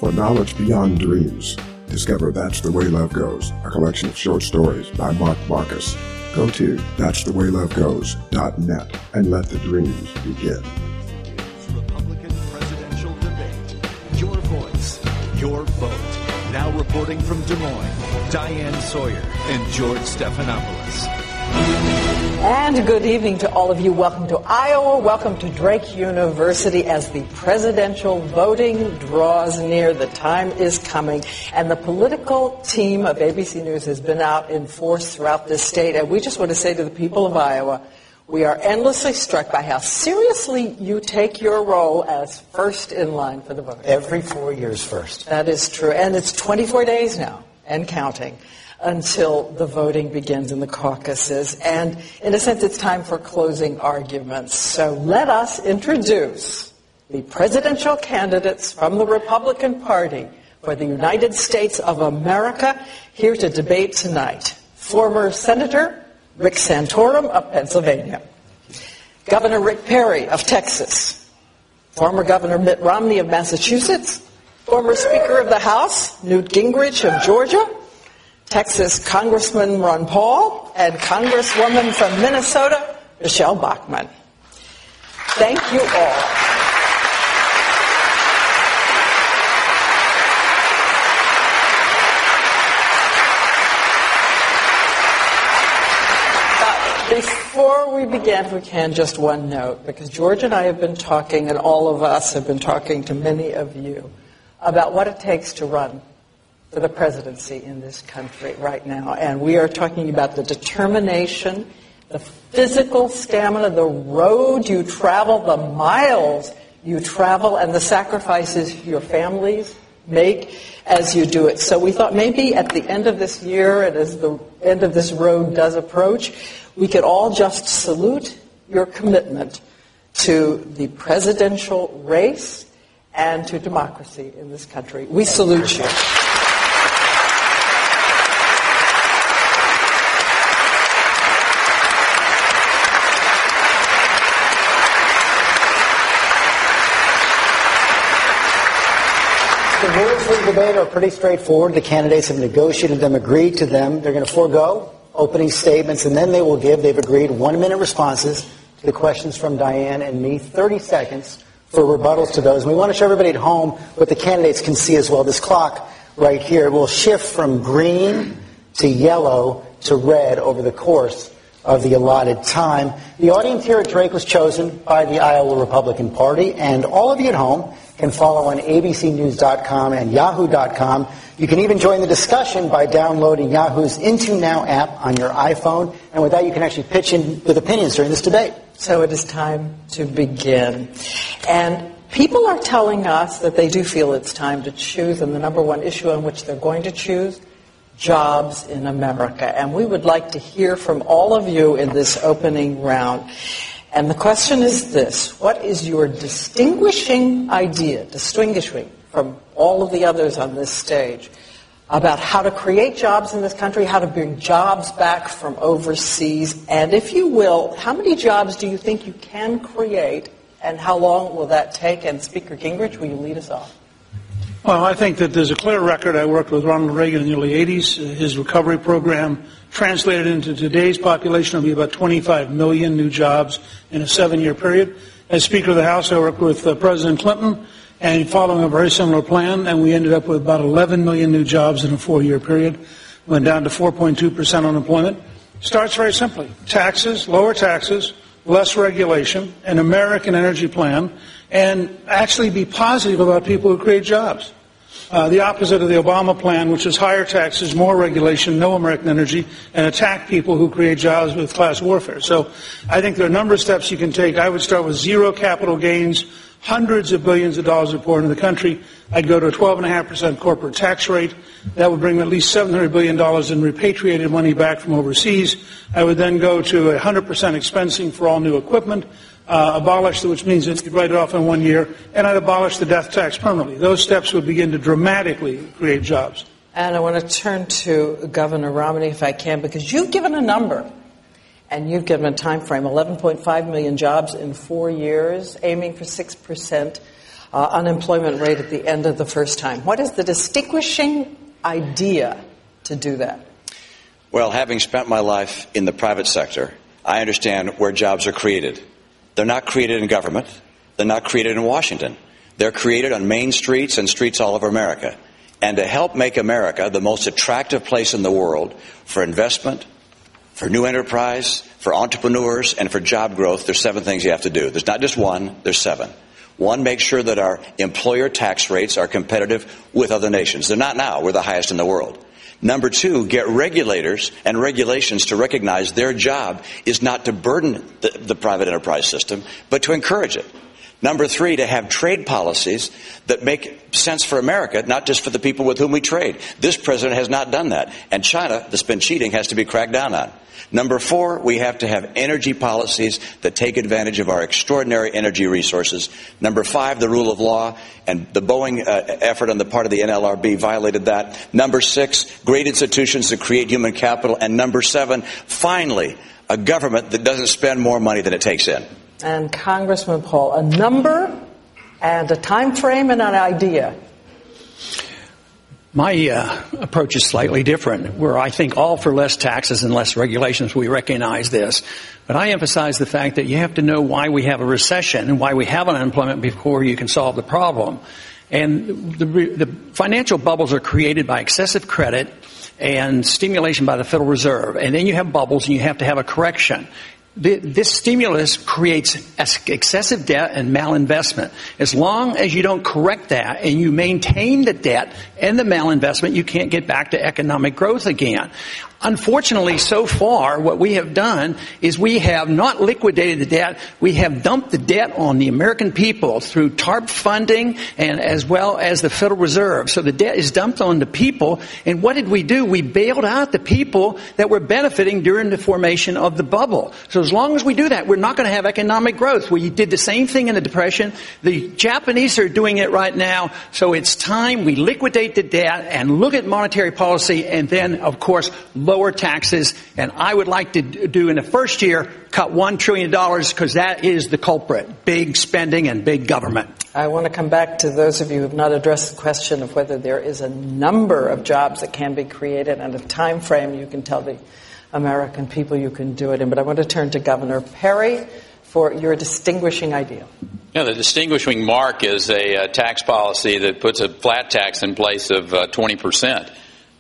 for knowledge beyond dreams. Discover That's the Way Love Goes, a collection of short stories by Mark Marcus. Go to that'sthewaylovegoes.net and let the dreams begin. It's Republican presidential debate. Your voice, your vote. Now reporting from Des Moines, Diane Sawyer and George Stephanopoulos. And good evening to all of you. Welcome to Iowa. Welcome to Drake University as the presidential voting draws near. The time is coming. And the political team of ABC News has been out in force throughout this state. And we just want to say to the people of Iowa, we are endlessly struck by how seriously you take your role as first in line for the vote. Every 4 years first. That is true. And it's 24 days now and counting until the voting begins in the caucuses. And in a sense, it's time for closing arguments. So let us introduce the presidential candidates from the Republican Party for the United States of America here to debate tonight. Former Senator Rick Santorum of Pennsylvania. Governor Rick Perry of Texas. Former Governor Mitt Romney of Massachusetts. Former Speaker of the House Newt Gingrich of Georgia. Texas Congressman Ron Paul, and Congresswoman from Minnesota, Michelle Bachmann. Thank you all. Before we begin, if we can, just one note, because George and I have been talking, and all of us have been talking to many of you, about what it takes to run for the presidency in this country right now. And we are talking about the determination, the physical stamina, the road you travel, the miles you travel, and the sacrifices your families make as you do it. So we thought maybe at the end of this year, and as the end of this road does approach, we could all just salute your commitment to the presidential race and to democracy in this country. We salute you. The rules for the debate are pretty straightforward. The candidates have negotiated them, agreed to them. They're going to forego opening statements, and then they've agreed 1-minute responses to the questions from Diane and me, 30 seconds for rebuttals to those. And we want to show everybody at home what the candidates can see as well. This clock right here will shift from green to yellow to red over the course of the allotted time. The audience here at Drake was chosen by the Iowa Republican Party, and all of you at home can follow on abcnews.com and yahoo.com. You can even join the discussion by downloading Yahoo's Into Now app on your iPhone. And with that, you can actually pitch in with opinions during this debate. So it is time to begin. And people are telling us that they do feel it's time to choose, and the number one issue on which they're going to choose, jobs in America. And we would like to hear from all of you in this opening round. And the question is this: what is your distinguishing from all of the others on this stage about how to create jobs in this country, how to bring jobs back from overseas, and if you will, how many jobs do you think you can create, and how long will that take? And Speaker Gingrich, will you lead us off? Well, I think that there's a clear record. I worked with Ronald Reagan in the early 80s. His recovery program translated into today's population will be about 25 million new jobs in a 7-year period. As Speaker of the House, I worked with President Clinton, and following a very similar plan, and we ended up with about 11 million new jobs in a 4-year period. Went down to 4.2% unemployment. Starts very simply. Taxes, lower taxes, less regulation, an American energy plan, and actually be positive about people who create jobs. The opposite of the Obama plan, which is higher taxes, more regulation, no American energy, and attack people who create jobs with class warfare. So I think there are a number of steps you can take. I would start with zero capital gains, hundreds of billions of dollars are poured into the country. I'd go to a 12.5% corporate tax rate. That would bring at least $700 billion in repatriated money back from overseas. I would then go to 100% expensing for all new equipment. Abolish, which means that you write it off in 1 year, and I'd abolish the death tax permanently. Those steps would begin to dramatically create jobs. And I want to turn to Governor Romney, if I can, because you've given a number, and you've given a time frame, 11.5 million jobs in 4 years, aiming for 6% unemployment rate at the end of the first time. What is the distinguishing idea to do that? Well, having spent my life in the private sector, I understand where jobs are created. They're not created in government. They're not created in Washington. They're created on main streets and streets all over America. And to help make America the most attractive place in the world for investment, for new enterprise, for entrepreneurs, and for job growth, there's 7 things you have to do. There's not just one, there's 7. 1, make sure that our employer tax rates are competitive with other nations. They're not now. We're the highest in the world. Number 2, get regulators and regulations to recognize their job is not to burden the private enterprise system, but to encourage it. Number 3, to have trade policies that make sense for America, not just for the people with whom we trade. This president has not done that. And China, that's been cheating, has to be cracked down on. Number 4, we have to have energy policies that take advantage of our extraordinary energy resources. Number 5, the rule of law, and the Boeing effort on the part of the NLRB violated that. Number 6, great institutions that create human capital. And number 7, finally, a government that doesn't spend more money than it takes in. And Congressman Paul, a number and a time frame and an idea. My approach is slightly different, where I think all for less taxes and less regulations. We recognize this. But I emphasize the fact that you have to know why we have a recession and why we have unemployment before you can solve the problem. And the financial bubbles are created by excessive credit and stimulation by the Federal Reserve. And then you have bubbles and you have to have a correction. This stimulus creates excessive debt and malinvestment. As long as you don't correct that and you maintain the debt and the malinvestment, you can't get back to economic growth again. Unfortunately, so far, what we have done is we have not liquidated the debt. We have dumped the debt on the American people through TARP funding and as well as the Federal Reserve. So the debt is dumped on the people. And what did we do? We bailed out the people that were benefiting during the formation of the bubble. So as long as we do that, we're not going to have economic growth. We did the same thing in the Depression. The Japanese are doing it right now. So it's time we liquidate the debt and look at monetary policy and then, of course, lower taxes, and I would like to do in the first year, cut $1 trillion because that is the culprit, big spending and big government. I want to come back to those of you who have not addressed the question of whether there is a number of jobs that can be created and a time frame you can tell the American people you can do it in. But I want to turn to Governor Perry for your distinguishing idea. Yeah, the distinguishing mark is a tax policy that puts a flat tax in place of 20%.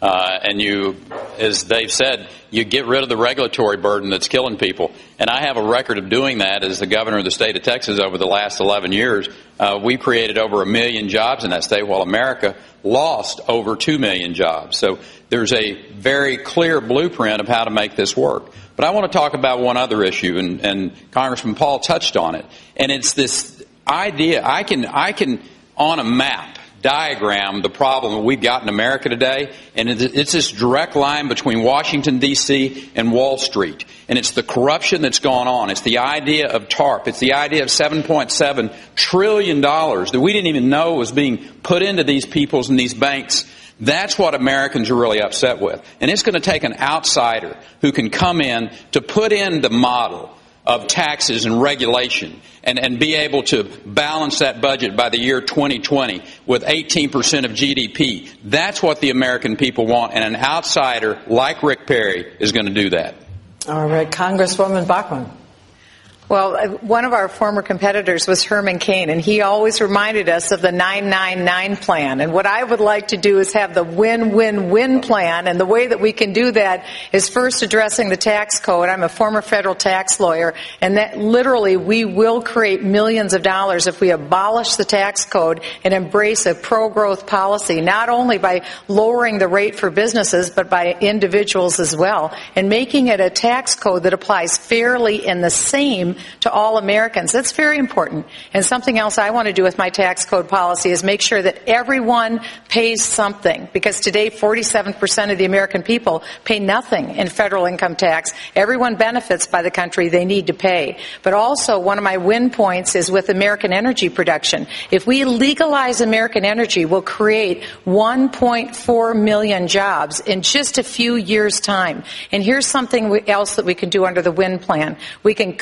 And you, as they've said, you get rid of the regulatory burden that's killing people. And I have a record of doing that as the governor of the state of Texas over the last 11 years. We created over 1 million jobs in that state, while America lost over 2 million jobs. So there's a very clear blueprint of how to make this work. But I want to talk about one other issue, and Congressman Paul touched on it. And it's this idea, I can on a map, diagram the problem that we've got in America today, and it's this direct line between Washington, D.C. and Wall Street. And it's the corruption that's gone on. It's the idea of TARP. It's the idea of $7.7 trillion that we didn't even know was being put into these peoples and these banks. That's what Americans are really upset with. And it's going to take an outsider who can come in to put in the model of taxes and regulation and be able to balance that budget by the year 2020 with 18% of GDP. That's what the American people want, and an outsider like Rick Perry is going to do that. All right, Congresswoman Bachmann. Well, one of our former competitors was Herman Cain, and he always reminded us of the 999 plan. And what I would like to do is have the win-win-win plan. And the way that we can do that is first addressing the tax code. I'm a former federal tax lawyer, and that literally we will create millions of dollars if we abolish the tax code and embrace a pro-growth policy, not only by lowering the rate for businesses, but by individuals as well, and making it a tax code that applies fairly and the same to all Americans. That's very important. And something else I want to do with my tax code policy is make sure that everyone pays something, because today 47% of the American people pay nothing in federal income tax. Everyone benefits by the country they need to pay. But also one of my win points is with American energy production. If we legalize American energy, we'll create 1.4 million jobs in just a few years' time. And here's something else that we can do under the WIN plan. We can cut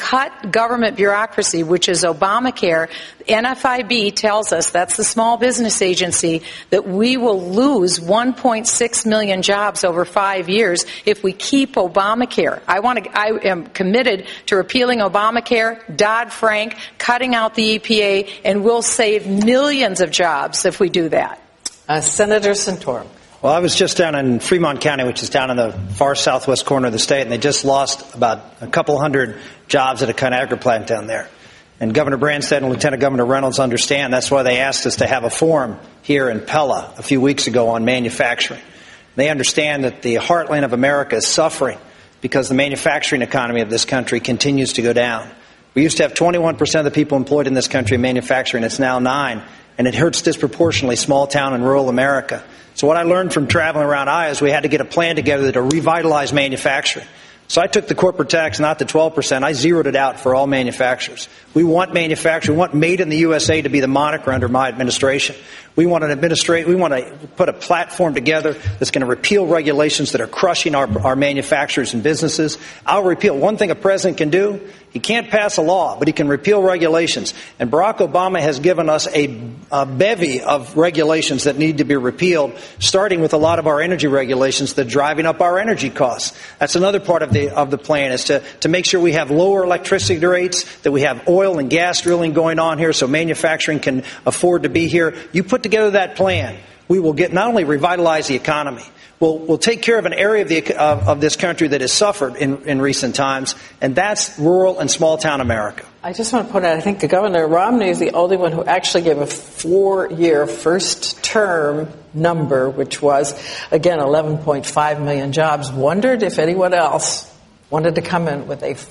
government bureaucracy, which is Obamacare, NFIB tells us, that's the Small Business Agency, that we will lose 1.6 million jobs over 5 years if we keep Obamacare. I am committed to repealing Obamacare, Dodd-Frank, cutting out the EPA, and we'll save millions of jobs if we do that. Senator Santorum. Well, I was just down in Fremont County, which is down in the far southwest corner of the state, and they just lost about a couple hundred jobs at a Conagra plant down there. And Governor Branstad and Lieutenant Governor Reynolds understand. That's why they asked us to have a forum here in Pella a few weeks ago on manufacturing. They understand that the heartland of America is suffering because the manufacturing economy of this country continues to go down. We used to have 21% of the people employed in this country in manufacturing. It's now 9%, and it hurts disproportionately small town and rural America. So what I learned from traveling around Iowa is we had to get a plan together to revitalize manufacturing. So I took the corporate tax, not the 12%. I zeroed it out for all manufacturers. We want manufacturing. We want Made in the USA to be the moniker under my administration. We want to put a platform together that's going to repeal regulations that are crushing our manufacturers and businesses. I'll repeal. One thing a president can do, he can't pass a law, but he can repeal regulations. And Barack Obama has given us a bevy of regulations that need to be repealed, starting with a lot of our energy regulations that are driving up our energy costs. That's another part of the plan, is to make sure we have lower electricity rates, that we have oil and gas drilling going on here so manufacturing can afford to be here. You put together that plan, we will not only revitalize the economy, we'll take care of an area of this country that has suffered in recent times, and that's rural and small town America. I just want to point out, I think Governor Romney is the only one who actually gave a 4-year first term number, which was, again, 11.5 million jobs. Wondered if anyone else wanted to come in with a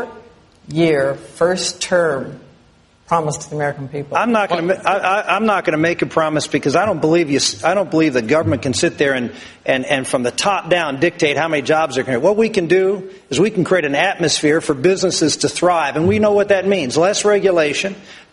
4-year first term promise to the American people. I'm not going to make a promise because I don't believe the government can sit there and from the top down dictate how many jobs are going to. What we can do is we can create an atmosphere for businesses to thrive, and we know what that means. Less regulation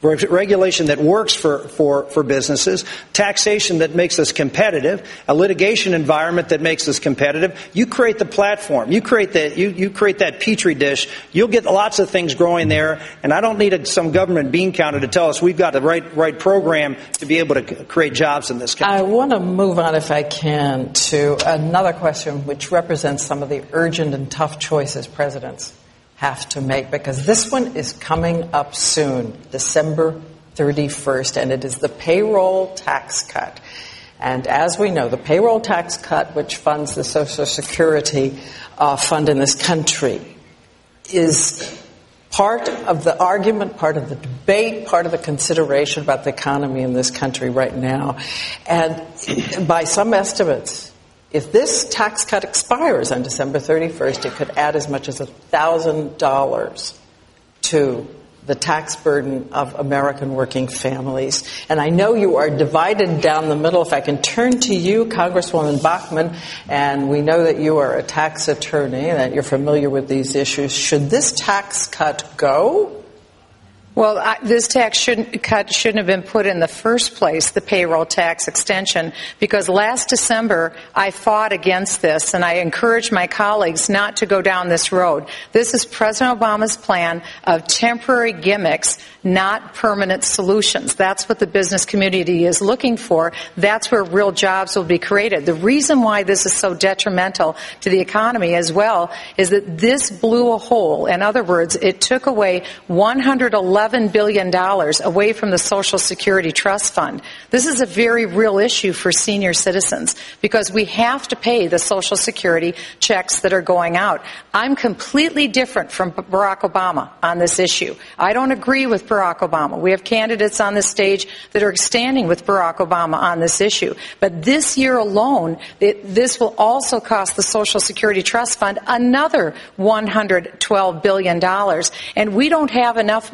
that works for businesses, taxation that makes us competitive, a litigation environment that makes us competitive. You create the platform. You create that petri dish. You'll get lots of things growing there, and I don't need some government bean counter to tell us we've got the right program to be able to create jobs in this country. I want to move on, if I can, to another question which represents some of the urgent and tough choices presidents have to make, because this one is coming up soon, December 31st, and it is the payroll tax cut. And as we know, the payroll tax cut, which funds the Social Security fund in this country, is part of the argument, part of the debate, part of the consideration about the economy in this country right now. And by some estimates, if this tax cut expires on December 31st, it could add as much as $1,000 to the tax burden of American working families. And I know you are divided down the middle. If I can turn to you, Congresswoman Bachmann, and we know that you are a tax attorney and that you're familiar with these issues. Should this tax cut go? Well, this tax shouldn't have been put in the first place, the payroll tax extension, because last December I fought against this, and I encourage my colleagues not to go down this road. This is President Obama's plan of temporary gimmicks, not permanent solutions. That's what the business community is looking for. That's where real jobs will be created. The reason why this is so detrimental to the economy as well is that this blew a hole. In other words, it took away $111 billion away from the Social Security Trust Fund. This is a very real issue for senior citizens because we have to pay the Social Security checks that are going out. I'm completely different from Barack Obama on this issue. I don't agree with Barack Obama. We have candidates on this stage that are standing with Barack Obama on this issue. But this year alone, this will also cost the Social Security Trust Fund another $112 billion. And we don't have enough money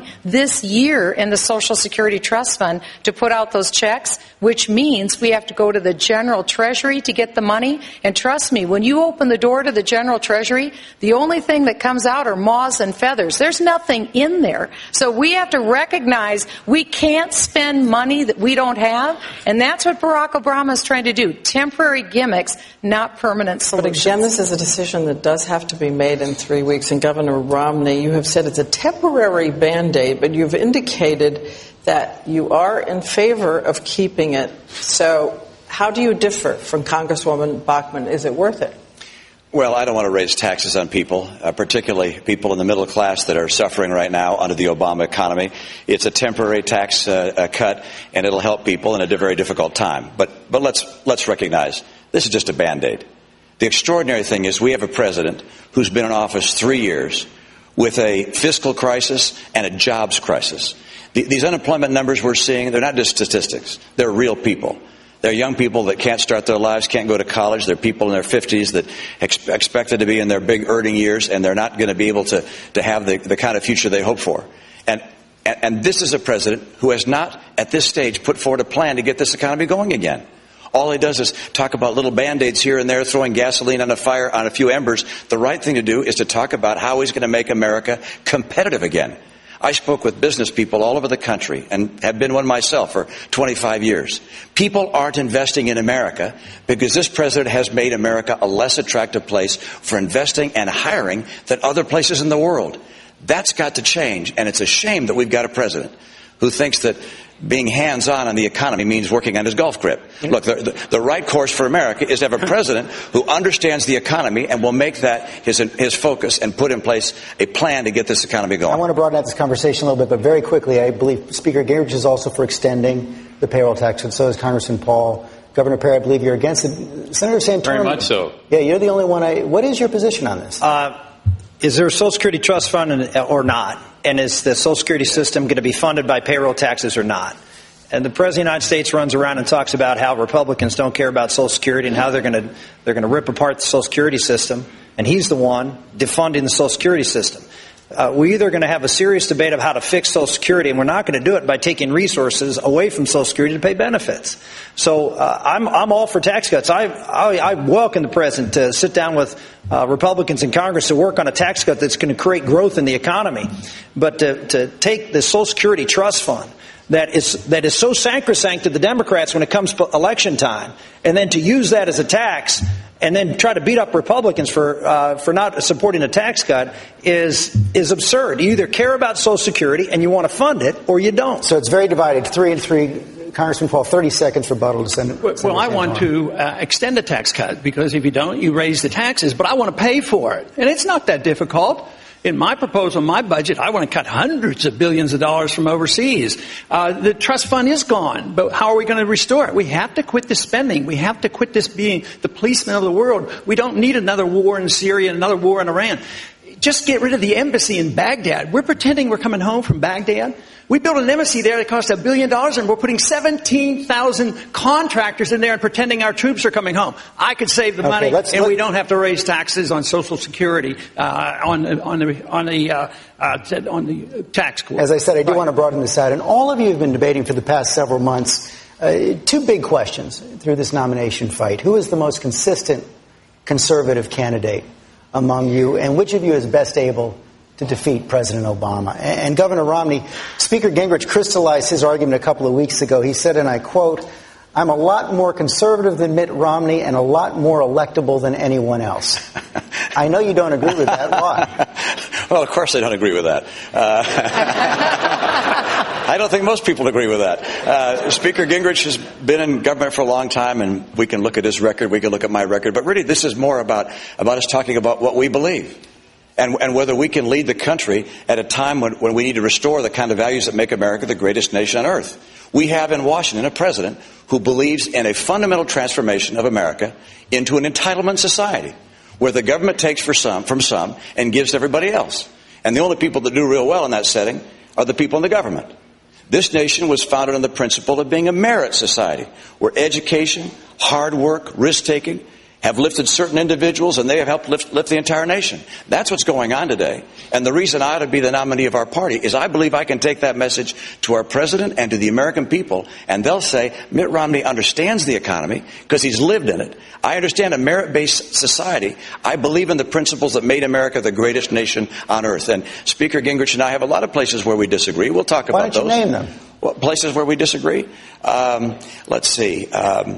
this year in the Social Security Trust Fund to put out those checks, which means we have to go to the General Treasury to get the money. And trust me, when you open the door to the General Treasury, the only thing that comes out are moths and feathers. There's nothing in there. So we have to recognize we can't spend money that we don't have, and that's what Barack Obama is trying to do. Temporary gimmicks, not permanent solutions. But again, this is a decision that does have to be made in 3 weeks. And Governor Romney, you have said it's a temporary Band-Aid, but you've indicated that you are in favor of keeping it. So how do you differ from Congresswoman Bachmann? Is it worth it? Well, I don't want to raise taxes on people, particularly people in the middle class that are suffering right now under the Obama economy. It's a temporary tax cut, and it'll help people in a very difficult time. But let's recognize this is just a Band-Aid. The extraordinary thing is we have a president who's been in office 3 years with a fiscal crisis and a jobs crisis. These unemployment numbers we're seeing, they're not just statistics. They're real people. They're young people that can't start their lives, can't go to college. They're people in their 50s that expected to be in their big earning years, and they're not going to be able to have the kind of future they hope for. And this is a president who has not, at this stage, put forward a plan to get this economy going again. All he does is talk about little Band-Aids here and there, throwing gasoline on a fire, on a few embers. The right thing to do is to talk about how he's going to make America competitive again. I spoke with business people all over the country and have been one myself for 25 years. People aren't investing in America because this president has made America a less attractive place for investing and hiring than other places in the world. That's got to change, and it's a shame that we've got a president who thinks that being hands-on the economy means working on his golf grip. Look, the right course for America is to have a president who understands the economy and will make that his focus and put in place a plan to get this economy going. I want to broaden out this conversation a little bit, but very quickly, I believe Speaker Gingrich is also for extending the payroll tax, and so is Congressman Paul. Governor Perry, I believe you're against it. Senator Santorum. Very much so. Yeah, you're the only one. What is your position on this? Is there a Social Security Trust Fund or not? And is the Social Security system going to be funded by payroll taxes or not? And the President of the United States runs around and talks about how Republicans don't care about Social Security and how they're going to rip apart the Social Security system. And he's the one defunding the Social Security system. We're either going to have a serious debate of how to fix Social Security, and we're not going to do it by taking resources away from Social Security to pay benefits. So I'm all for tax cuts. I welcome the president to sit down with Republicans in Congress to work on a tax cut that's going to create growth in the economy. But to take the Social Security Trust Fund that is so sacrosanct to the Democrats when it comes to election time, and then to use that as a tax and then try to beat up Republicans for not supporting a tax cut is absurd. You either care about Social Security and you want to fund it, or you don't. So it's very divided, 3-3. Congressman Paul, 30 seconds rebuttal to Senator. Well, I want to extend a tax cut, because if you don't, you raise the taxes. But I want to pay for it, and it's not that difficult. In my proposal, my budget, I want to cut hundreds of billions of dollars from overseas. The trust fund is gone, but how are we going to restore it? We have to quit this spending. We have to quit this being the policeman of the world. We don't need another war in Syria, another war in Iran. Just get rid of the embassy in Baghdad. We're pretending we're coming home from Baghdad. We built an embassy there that cost $1 billion, and we're putting 17,000 contractors in there and pretending our troops are coming home. I could save the money, and we don't have to raise taxes on Social Security on the tax court. As I said, I do want to broaden this out, and all of you have been debating for the past several months two big questions through this nomination fight. Who is the most consistent conservative candidate among you, and which of you is best able to defeat President Obama? And Governor Romney, Speaker Gingrich crystallized his argument a couple of weeks ago. He said, and I quote, "I'm a lot more conservative than Mitt Romney and a lot more electable than anyone else." I know you don't agree with that. Why? Well, of course I don't agree with that. I don't think most people agree with that. Speaker Gingrich has been in government for a long time, and we can look at his record, we can look at my record, but really this is more about us talking about what we believe. And whether we can lead the country at a time when we need to restore the kind of values that make America the greatest nation on earth. We have in Washington a president who believes in a fundamental transformation of America into an entitlement society, where the government takes from some and gives to everybody else. And the only people that do real well in that setting are the people in the government. This nation was founded on the principle of being a merit society, where education, hard work, risk-taking have lifted certain individuals, and they have helped lift the entire nation. That's what's going on today. And the reason I ought to be the nominee of our party is I believe I can take that message to our president and to the American people, and they'll say, Mitt Romney understands the economy because he's lived in it. I understand a merit-based society. I believe in the principles that made America the greatest nation on earth. And Speaker Gingrich and I have a lot of places where we disagree. We'll talk about those. Why don't you name them? Well, places where we disagree? Let's see.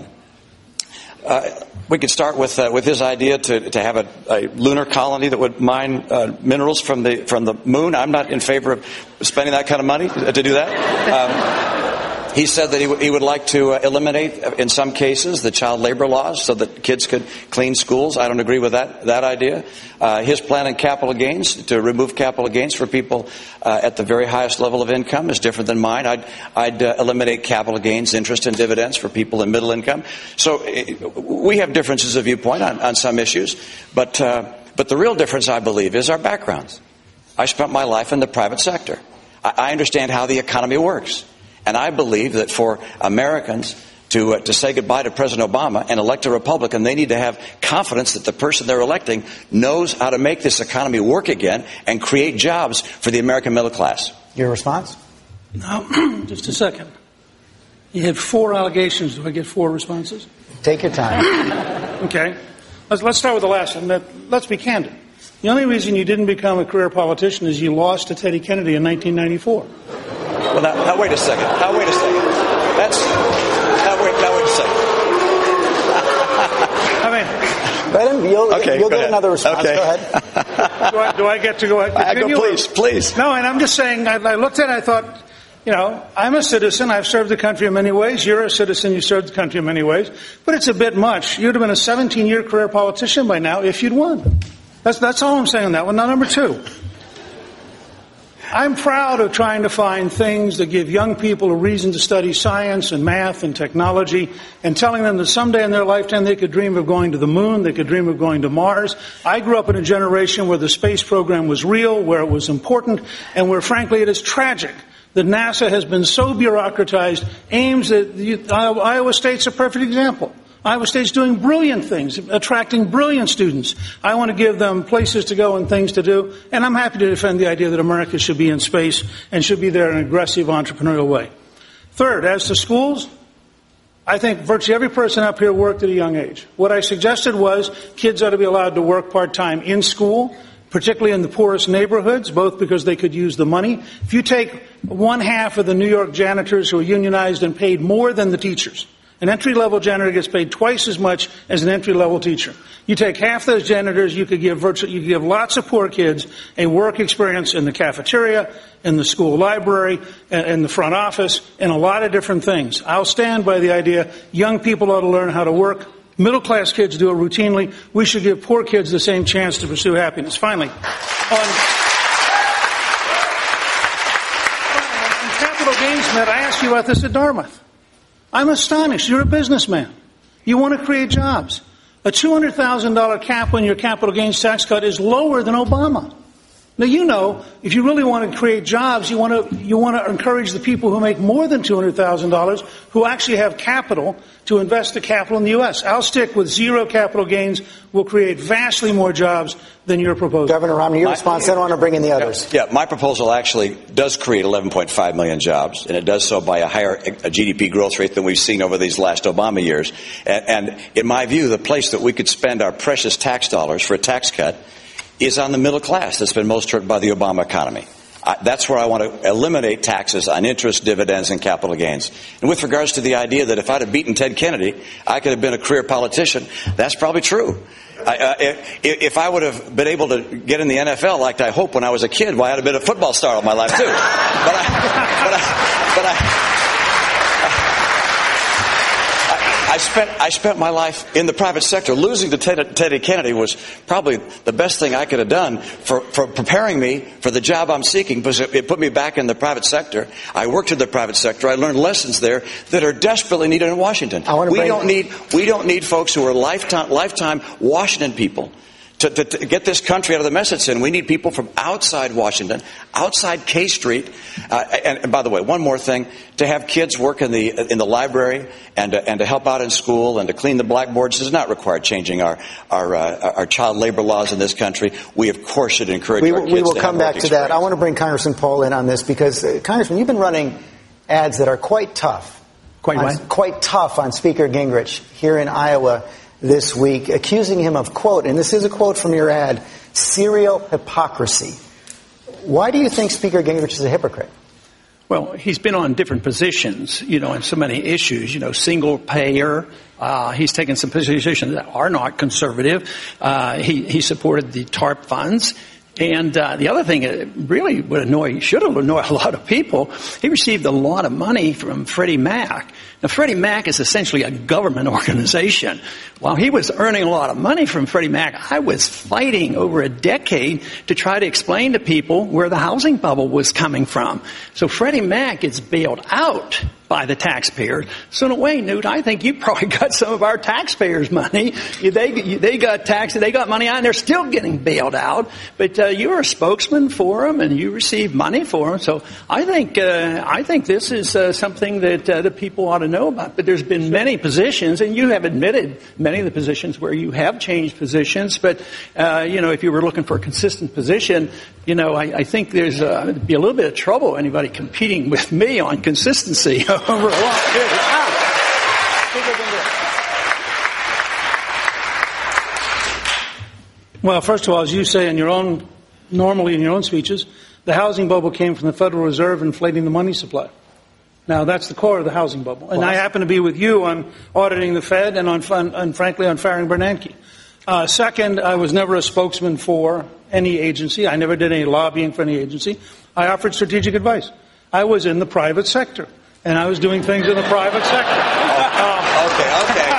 We could start with his idea to have a lunar colony that would mine minerals from the moon. I'm not in favor of spending that kind of money to do that. He said that he would like to eliminate, in some cases, the child labor laws so that kids could clean schools. I don't agree with that idea. His plan on capital gains, to remove capital gains for people at the very highest level of income, is different than mine. I'd eliminate capital gains, interest, and dividends for people in middle income. So we have differences of viewpoint on some issues, but the real difference, I believe, is our backgrounds. I spent my life in the private sector. I understand how the economy works. And I believe that for Americans to say goodbye to President Obama and elect a Republican, they need to have confidence that the person they're electing knows how to make this economy work again and create jobs for the American middle class. Your response? Now, just a second. You had 4 allegations. Do I get 4 responses? Take your time. Okay. Let's start with the last one. Let's be candid. The only reason you didn't become a career politician is you lost to Teddy Kennedy in 1994. Well, now wait a second. Now wait a second. Now wait a second. I mean, let him. You'll get another response. Okay. Go ahead. do I get to go ahead? Go, please. No, and I'm just saying. I looked at it. I thought, I'm a citizen. I've served the country in many ways. You're a citizen. You served the country in many ways. But it's a bit much. You'd have been a 17-year career politician by now if you'd won. That's all I'm saying on that one. Now, number 2. I'm proud of trying to find things that give young people a reason to study science and math and technology, and telling them that someday in their lifetime they could dream of going to the moon, they could dream of going to Mars. I grew up in a generation where the space program was real, where it was important, and where, frankly, it is tragic that NASA has been so bureaucratized. Iowa State's a perfect example. Iowa State's doing brilliant things, attracting brilliant students. I want to give them places to go and things to do, and I'm happy to defend the idea that America should be in space and should be there in an aggressive entrepreneurial way. 3rd, as to schools, I think virtually every person up here worked at a young age. What I suggested was kids ought to be allowed to work part-time in school, particularly in the poorest neighborhoods, both because they could use the money. If you take 1/2 of the New York janitors who are unionized and paid more than the teachers, an entry-level janitor gets paid twice as much as an entry-level teacher. You take half those janitors, you could give lots of poor kids a work experience in the cafeteria, in the school library, in the front office, and a lot of different things. I'll stand by the idea young people ought to learn how to work. Middle-class kids do it routinely. We should give poor kids the same chance to pursue happiness. Finally, on capital gains, Matt, I asked you about this at Dartmouth. I'm astonished. You're a businessman. You want to create jobs. A $200,000 cap on your capital gains tax cut is lower than Obama. Now, if you really want to create jobs, you want to encourage the people who make more than $200,000 who actually have capital to invest the capital in the U.S. I'll stick with 0 capital gains. We'll create vastly more jobs than your proposal. Governor Romney, your response, then I want to bring in the others. Yeah, my proposal actually does create 11.5 million jobs, and it does so by a higher GDP growth rate than we've seen over these last Obama years. And in my view, the place that we could spend our precious tax dollars for a tax cut is on the middle class that's been most hurt by the Obama economy. That's where I want to eliminate taxes on interest, dividends, and capital gains. And with regards to the idea that if I'd have beaten Ted Kennedy, I could have been a career politician, that's probably true. If I would have been able to get in the NFL like I hoped when I was a kid, well, I'd have been a football star all my life, too. I spent my life in the private sector. Losing to Teddy Kennedy was probably the best thing I could have done for preparing me for the job I'm seeking, because it put me back in the private sector. I worked in the private sector. I learned lessons there that are desperately needed in Washington. We don't need folks who are lifetime Washington people To get this country out of the mess it's in, we need people from outside Washington, outside K Street. And by the way, one more thing: to have kids work in the library and to help out in school and to clean the blackboards does not require changing our child labor laws in this country. We of course should encourage our kids. We will to come have back to that. I want to bring Congressman Paul in on this because Congressman, you've been running ads that are quite tough, quite tough on Speaker Gingrich here in Iowa this week, accusing him of, quote, and this is a quote from your ad, serial hypocrisy. Why do you think Speaker Gingrich is a hypocrite? Well, he's been on different positions, in so many issues, single payer. He's taken some positions that are not conservative. He supported the TARP funds. And the other thing that really should have annoyed a lot of people, he received a lot of money from Freddie Mac. Now, Freddie Mac is essentially a government organization. While he was earning a lot of money from Freddie Mac, I was fighting over a decade to try to explain to people where the housing bubble was coming from. So Freddie Mac gets bailed out by the taxpayers. So in a way, Newt, I think you probably got some of our taxpayers' money. They got money out, and they're still getting bailed out. But you were a spokesman for them, and you received money for them. So I think this is something that the people ought to know about. But there's been many positions, and you have admitted many of the positions where you have changed positions. But if you were looking for a consistent position, I think there's be a little bit of trouble anybody competing with me on consistency over a long period of time. Well, first of all, as you say normally in your own speeches, the housing bubble came from the Federal Reserve inflating the money supply. Now, that's the core of the housing bubble. And I happen to be with you on auditing the Fed and frankly, on firing Bernanke. Second, I was never a spokesman for any agency. I never did any lobbying for any agency. I offered strategic advice. I was in the private sector, and I was doing things in the private sector. Okay.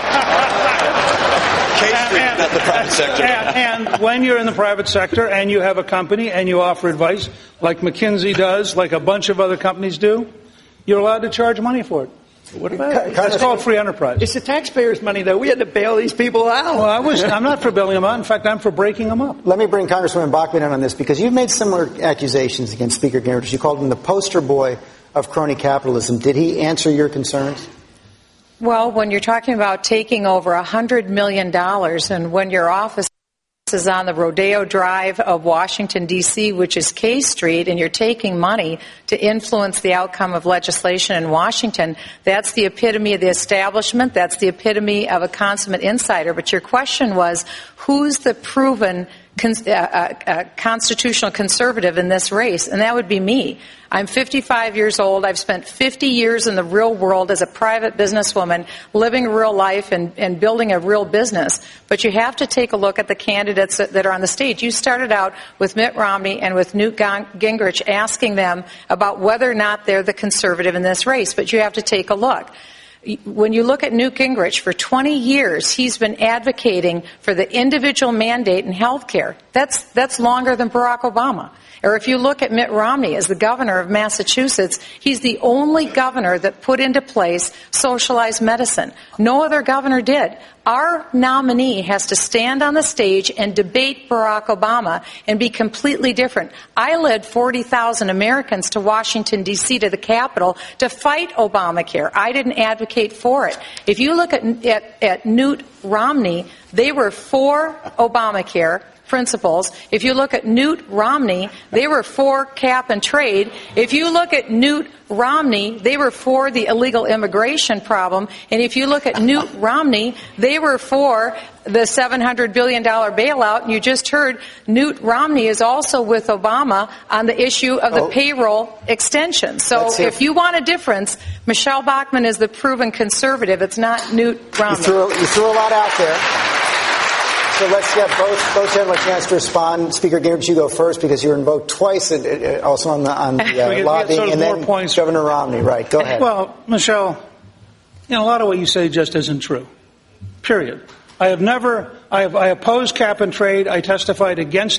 K Street, not the private sector. And when you're in the private sector and you have a company and you offer advice, like McKinsey does, like a bunch of other companies do, you're allowed to charge money for it. What about it? It's called free enterprise. It's the taxpayers' money, though. We had to bail these people out. Well, I'm not for bailing them out. In fact, I'm for breaking them up. Let me bring Congresswoman Bachmann in on this because you've made similar accusations against Speaker Gingrich. You called him the poster boy of crony capitalism. Did he answer your concerns? Well, when you're talking about taking over $100 million and when your office is on the Rodeo Drive of Washington, D.C., which is K Street, and you're taking money to influence the outcome of legislation in Washington, that's the epitome of the establishment. That's the epitome of a consummate insider. But your question was, who's the proven constitutional conservative in this race? And that would be me. I'm 55 years old. I've spent 50 years in the real world as a private businesswoman, living real life and building a real business. But you have to take a look at the candidates that are on the stage. You started out with Mitt Romney and with Newt Gingrich asking them about whether or not they're the conservative in this race. But you have to take a look. When you look at Newt Gingrich, for 20 years, he's been advocating for the individual mandate in health care. That's longer than Barack Obama. Or if you look at Mitt Romney as the governor of Massachusetts, he's the only governor that put into place socialized medicine. No other governor did. Our nominee has to stand on the stage and debate Barack Obama and be completely different. I led 40,000 Americans to Washington, D.C., to the Capitol to fight Obamacare. I didn't advocate for it. If you look at Newt Romney, they were for Obamacare principles. If you look at Newt Romney, they were for cap and trade. If you look at Newt Romney, they were for the illegal immigration problem. And if you look at Newt Romney, they were for the $700 billion bailout. And you just heard Newt Romney is also with Obama on the issue of the payroll extension. So if you want a difference, Michelle Bachmann is the proven conservative. It's not Newt Romney. You threw a lot out there. So let's get both gentlemen a chance to respond. Speaker Gingrich, you go first because you were invoked twice, also on the lobbying, and then Governor Romney. Right, go ahead. Well, Michelle, a lot of what you say just isn't true. Period. I oppose cap and trade. I testified against it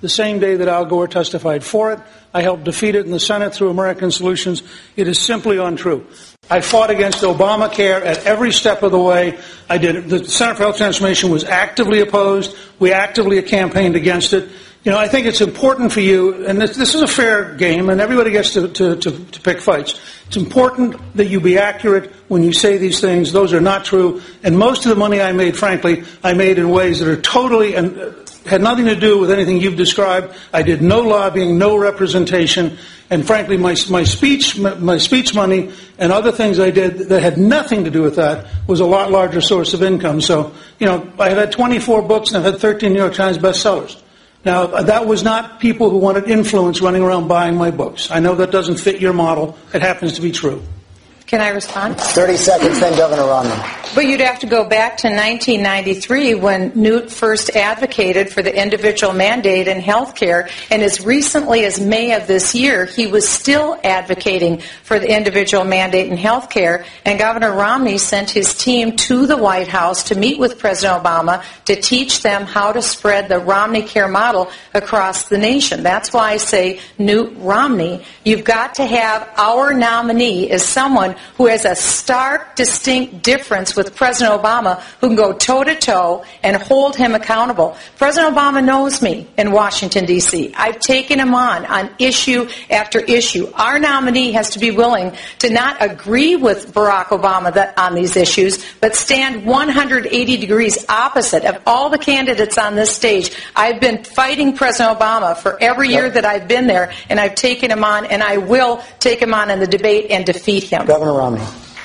the same day that Al Gore testified for it. I helped defeat it in the Senate through American Solutions. It is simply untrue. I fought against Obamacare at every step of the way. I did it. The Center for Health Transformation was actively opposed. We actively campaigned against it. You know, I think it's important for you, and this is a fair game, and everybody gets to pick fights. It's important that you be accurate when you say these things. Those are not true. And most of the money I made, frankly, I made in ways that are totally and had nothing to do with anything you've described. I did no lobbying, no representation, and frankly, my speech money and other things I did that had nothing to do with that was a lot larger source of income. So, you know, I've had 24 books and I've had 13 New York Times bestsellers. Now, that was not people who wanted influence running around buying my books. I know that doesn't fit your model. It happens to be true. Can I respond? 30 seconds, then Governor Romney. But you'd have to go back to 1993 when Newt first advocated for the individual mandate in health care, and as recently as May of this year, he was still advocating for the individual mandate in health care, and Governor Romney sent his team to the White House to meet with President Obama to teach them how to spread the Romney Care model across the nation. That's why I say Newt Romney. You've got to have our nominee as someone who has a stark, distinct difference with President Obama, who can go toe-to-toe and hold him accountable. President Obama knows me in Washington, D.C. I've taken him on issue after issue. Our nominee has to be willing to not agree with Barack Obama on these issues, but stand 180 degrees opposite of all the candidates on this stage. I've been fighting President Obama for every year that I've been there, and I've taken him on, and I will take him on in the debate and defeat him. Governor Romney.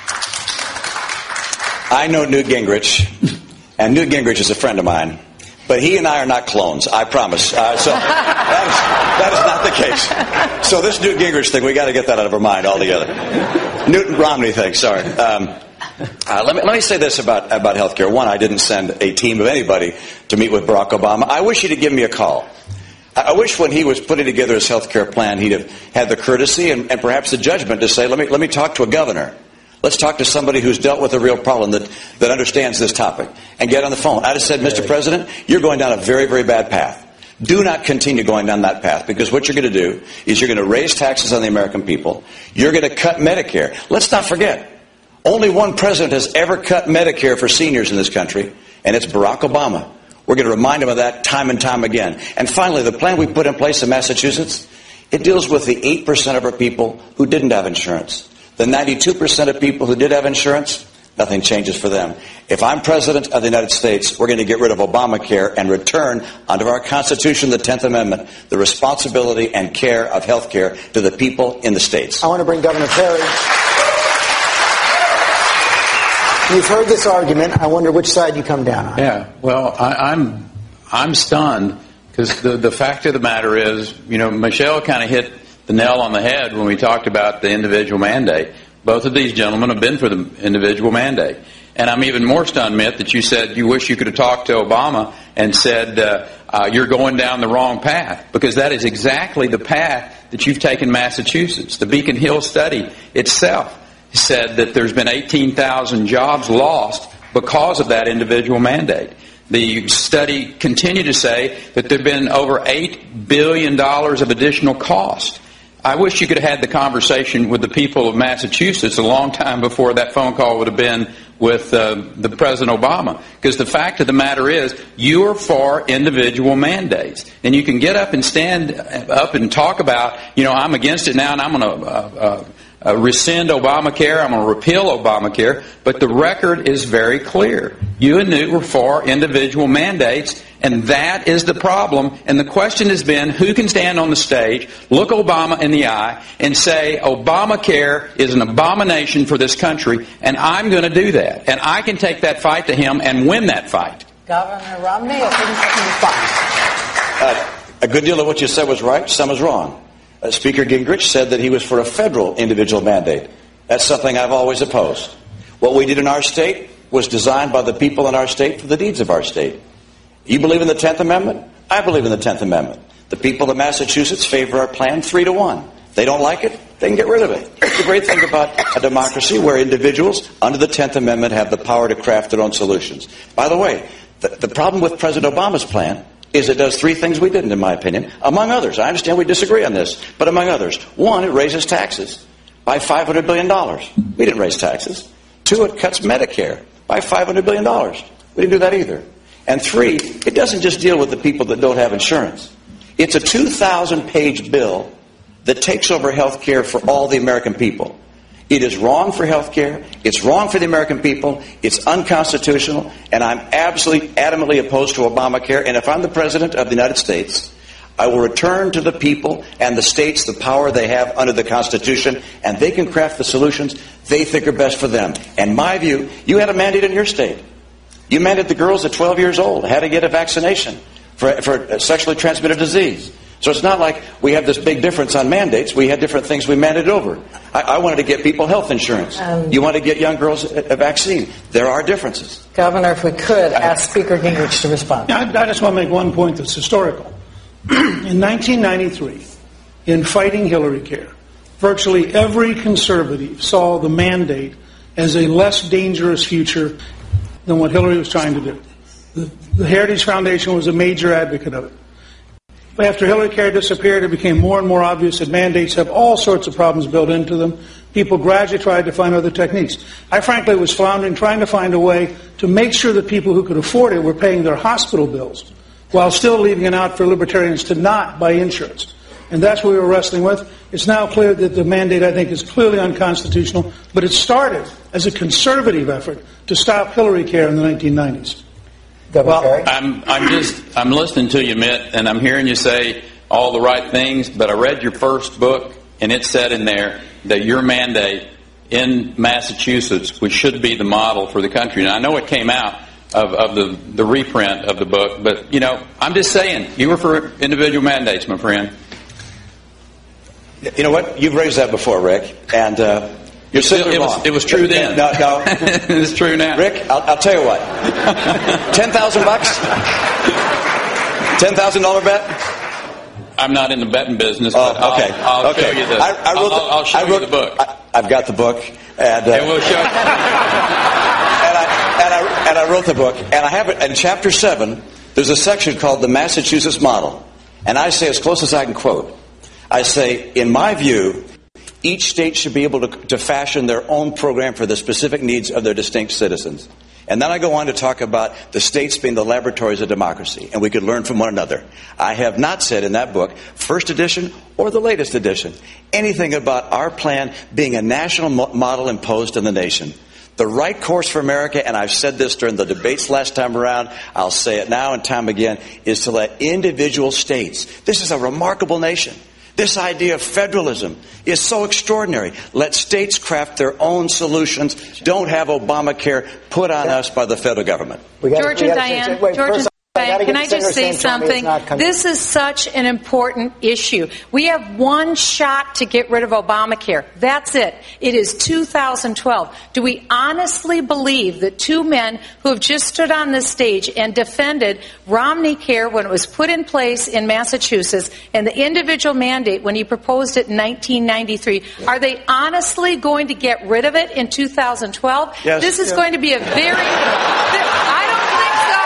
I know Newt Gingrich, and Newt Gingrich is a friend of mine, but he and I are not clones, I promise. So that is not the case. So this Newt Gingrich thing, we got to get that out of our mind altogether. Newt Romney thing, sorry. Let me say this about health care. One, I didn't send a team of anybody to meet with Barack Obama. I wish he'd have given me a call. I wish when he was putting together his health care plan, he'd have had the courtesy and perhaps the judgment to say, let me talk to a governor. Let's talk to somebody who's dealt with a real problem that understands this topic and get on the phone. I'd have said, Mr. President, you're going down a very, very bad path. Do not continue going down that path, because what you're going to do is you're going to raise taxes on the American people. You're going to cut Medicare. Let's not forget, only one president has ever cut Medicare for seniors in this country, and it's Barack Obama. We're going to remind him of that time and time again. And finally, the plan we put in place in Massachusetts, it deals with the 8% of our people who didn't have insurance. The 92% of people who did have insurance, nothing changes for them. If I'm President of the United States, we're going to get rid of Obamacare and return, under our Constitution, the 10th Amendment, the responsibility and care of health care to the people in the states. I want to bring Governor Perry. You've heard this argument. I wonder which side you come down on. Yeah, well, I'm stunned, because the fact of the matter is, you know, Michelle kind of hit the nail on the head when we talked about the individual mandate. Both of these gentlemen have been for the individual mandate. And I'm even more stunned, Mitt, that you said you wish you could have talked to Obama and said you're going down the wrong path, because that is exactly the path that you've taken Massachusetts. The Beacon Hill study itself said that there's been 18,000 jobs lost because of that individual mandate. The study continued to say that there have been over $8 billion of additional cost. I wish you could have had the conversation with the people of Massachusetts a long time before that phone call would have been with the President Obama. Because the fact of the matter is, you are for individual mandates. And you can get up and stand up and talk about, you know, I'm against it now and I'm going to rescind Obamacare, I'm going to repeal Obamacare, but the record is very clear. You and Newt were for individual mandates, and that is the problem. And the question has been, who can stand on the stage, look Obama in the eye, and say, Obamacare is an abomination for this country, and I'm going to do that. And I can take that fight to him and win that fight. Governor Romney, a 30-second response. A good deal of what you said was right, some is wrong. Speaker Gingrich said that he was for a federal individual mandate. That's something I've always opposed. What we did in our state was designed by the people in our state for the needs of our state. You believe in the 10th Amendment? I believe in the 10th Amendment. The people of Massachusetts favor our plan 3-1. They don't like it, they can get rid of it. It's the great thing about a democracy where individuals under the 10th Amendment have the power to craft their own solutions. By the way, the problem with President Obama's plan is it does three things we didn't, in my opinion, among others. I understand we disagree on this, but among others. One, it raises taxes by $500 billion. We didn't raise taxes. Two, it cuts Medicare by $500 billion. We didn't do that either. And three, it doesn't just deal with the people that don't have insurance. It's a 2,000-page bill that takes over health care for all the American people. It is wrong for health care. It's wrong for the American people. It's unconstitutional. And I'm absolutely adamantly opposed to Obamacare. And if I'm the President of the United States, I will return to the people and the states the power they have under the Constitution, and they can craft the solutions they think are best for them. And my view, you had a mandate in your state. You mandated the girls at 12 years old had to get a vaccination for sexually transmitted disease. So it's not like we have this big difference on mandates. We had different things we mandated over. I wanted to get people health insurance. You want to get young girls a vaccine. There are differences. Governor, if we could, ask Speaker Gingrich to respond. I just want to make one point that's historical. In 1993, in fighting Hillary Care, virtually every conservative saw the mandate as a less dangerous future than what Hillary was trying to do. The Heritage Foundation was a major advocate of it. After Hillary Care disappeared, it became more and more obvious that mandates have all sorts of problems built into them. People gradually tried to find other techniques. I frankly was floundering, trying to find a way to make sure that people who could afford it were paying their hospital bills while still leaving it out for libertarians to not buy insurance. And that's what we were wrestling with. It's now clear that the mandate, I think, is clearly unconstitutional, but it started as a conservative effort to stop Hillary Care in the 1990s. Well, I'm listening to you, Mitt, and I'm hearing you say all the right things, but I read your first book, and it said in there that your mandate in Massachusetts, which should be the model for the country. And I know it came out of the reprint of the book, but, you know, I'm just saying, you were for individual mandates, my friend. You know what? You've raised that before, Rick, and you're simply wrong. It was true then. No. It's true now. Rick, I'll tell you what. $10,000? $10,000 bet? I'm not in the betting business, but okay. I'll show you the. I'll show you the book. I've got the book, and we'll show. and I wrote the book, and I have it in Chapter 7. There's a section called the Massachusetts Model, and I say as close as I can quote. I say, in my view, each state should be able to fashion their own program for the specific needs of their distinct citizens. And then I go on to talk about the states being the laboratories of democracy, and we could learn from one another. I have not said in that book, first edition or the latest edition, anything about our plan being a national model imposed on the nation. The right course for America, and I've said this during the debates last time around, I'll say it now and time again, is to let individual states, this is a remarkable nation. This idea of federalism is so extraordinary. Let states craft their own solutions. Don't have Obamacare put on us by the federal government. George and Diane, can I just say something? This is such an important issue. We have one shot to get rid of Obamacare. That's it. It is 2012. Do we honestly believe that two men who have just stood on this stage and defended Romney Care when it was put in place in Massachusetts and the individual mandate when he proposed it in 1993, are they honestly going to get rid of it in 2012? Yes. This is going to be a very... I don't think so.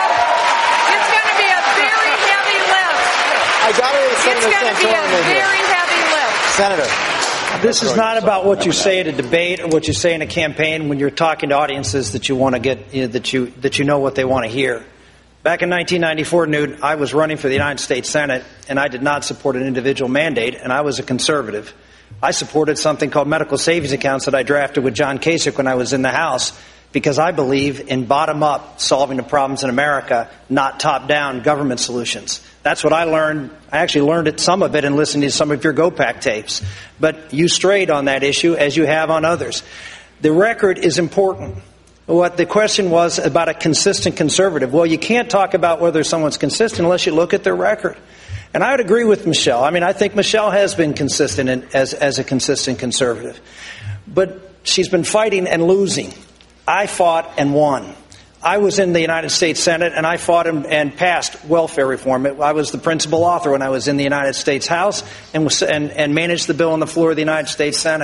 I got it, Senator Santorum. It's going to be a very heavy lift. Senator. This is not about what you say at a debate or what you say in a campaign when you're talking to audiences that you want to get, that you know what they want to hear. Back in 1994, Newt, I was running for the United States Senate, and I did not support an individual mandate, and I was a conservative. I supported something called medical savings accounts that I drafted with John Kasich when I was in the House, because I believe in bottom-up solving the problems in America, not top-down government solutions. That's what I learned. I actually learned some of it in listening to some of your GOPAC tapes. But you strayed on that issue, as you have on others. The record is important. What the question was about a consistent conservative. Well, you can't talk about whether someone's consistent unless you look at their record. And I would agree with Michelle. I mean, I think Michelle has been consistent as a consistent conservative. But she's been fighting and losing. I fought and won. I was in the United States Senate, and I fought and passed welfare reform. I was the principal author when I was in the United States House and managed the bill on the floor of the United States Senate.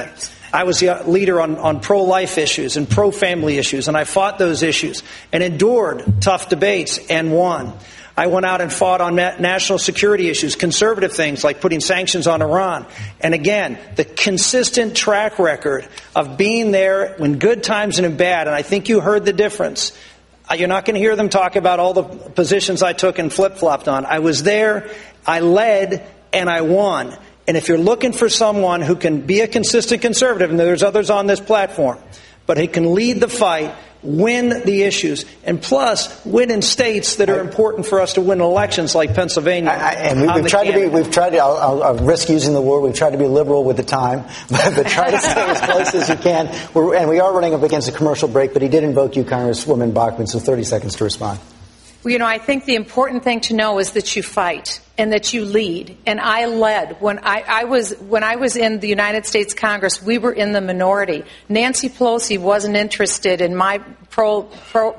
I was the leader on pro-life issues and pro-family issues, and I fought those issues and endured tough debates and won. I went out and fought on national security issues, conservative things like putting sanctions on Iran. And again, the consistent track record of being there when good times and in bad, and I think you heard the difference. You're not going to hear them talk about all the positions I took and flip-flopped on. I was there, I led, and I won. And if you're looking for someone who can be a consistent conservative, and there's others on this platform, but he can lead the fight, win the issues, and plus win in states that are important for us to win elections like Pennsylvania. And we've tried to, I'll risk using the word, we've tried to be liberal with the time, but try to stay as close as you can. And we are running up against a commercial break, but he did invoke you, Congresswoman Bachmann, so 30 seconds to respond. Well, I think the important thing to know is that you fight and that you lead. And I led. When I was in the United States Congress, we were in the minority. Nancy Pelosi wasn't interested in my pro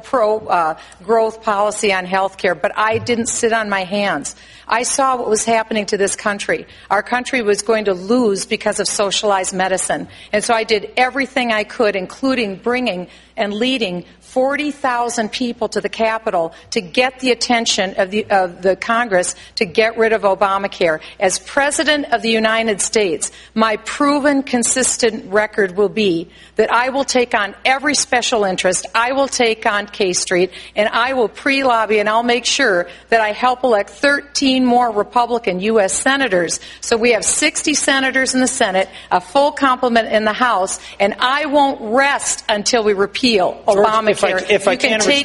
growth policy on health care, but I didn't sit on my hands. I saw what was happening to this country. Our country was going to lose because of socialized medicine. And so I did everything I could, including bringing and leading 40,000 people to the Capitol to get the attention of the Congress to get rid of Obamacare. As President of the United States, my proven, consistent record will be that I will take on every special interest, I will take on K Street, and I will pre-lobby, and I'll make sure that I help elect 13 more Republican U.S. senators. So we have 60 senators in the Senate, a full complement in the House, and I won't rest until we repeal Obamacare. If I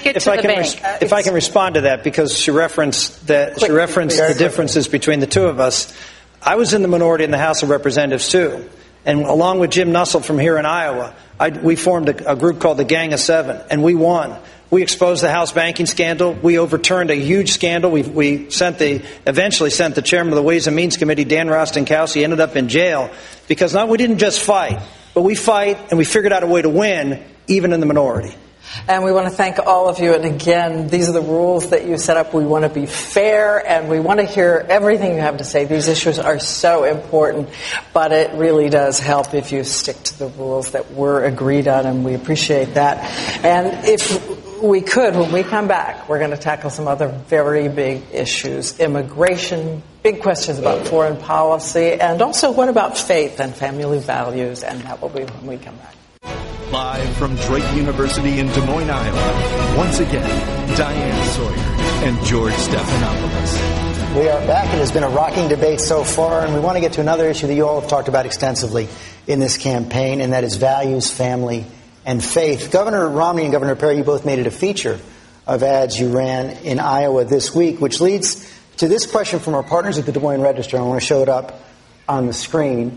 can respond to that, because she referenced the differences between the two of us. I was in the minority in the House of Representatives too, and along with Jim Nussle from here in Iowa, we formed a group called the Gang of Seven, and we won. We exposed the House banking scandal. We overturned a huge scandal. We eventually sent the chairman of the Ways and Means Committee, Dan Rostenkowski, ended up in jail because we didn't just fight, but we fight and we figured out a way to win even in the minority. And we want to thank all of you. And again, these are the rules that you set up. We want to be fair, and we want to hear everything you have to say. These issues are so important, but it really does help if you stick to the rules that were agreed on, and we appreciate that. And if we could, when we come back, we're going to tackle some other very big issues. Immigration, big questions about foreign policy, and also what about faith and family values, and that will be when we come back. Live from Drake University in Des Moines, Iowa, once again, Diane Sawyer and George Stephanopoulos. We are back. It has been a rocking debate so far, and we want to get to another issue that you all have talked about extensively in this campaign, and that is values, family, and faith. Governor Romney and Governor Perry, you both made it a feature of ads you ran in Iowa this week, which leads to this question from our partners at the Des Moines Register. I want to show it up on the screen.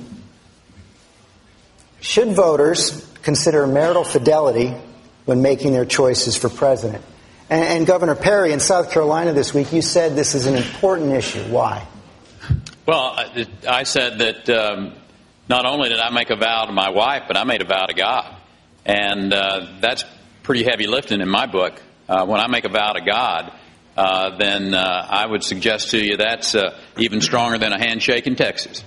Should voters consider marital fidelity when making their choices for president? And Governor Perry, in South Carolina this week, you said this is an important issue. Why? Well, I said that not only did I make a vow to my wife, but I made a vow to God. And that's pretty heavy lifting in my book. When I make a vow to God, then I would suggest to you that's even stronger than a handshake in Texas.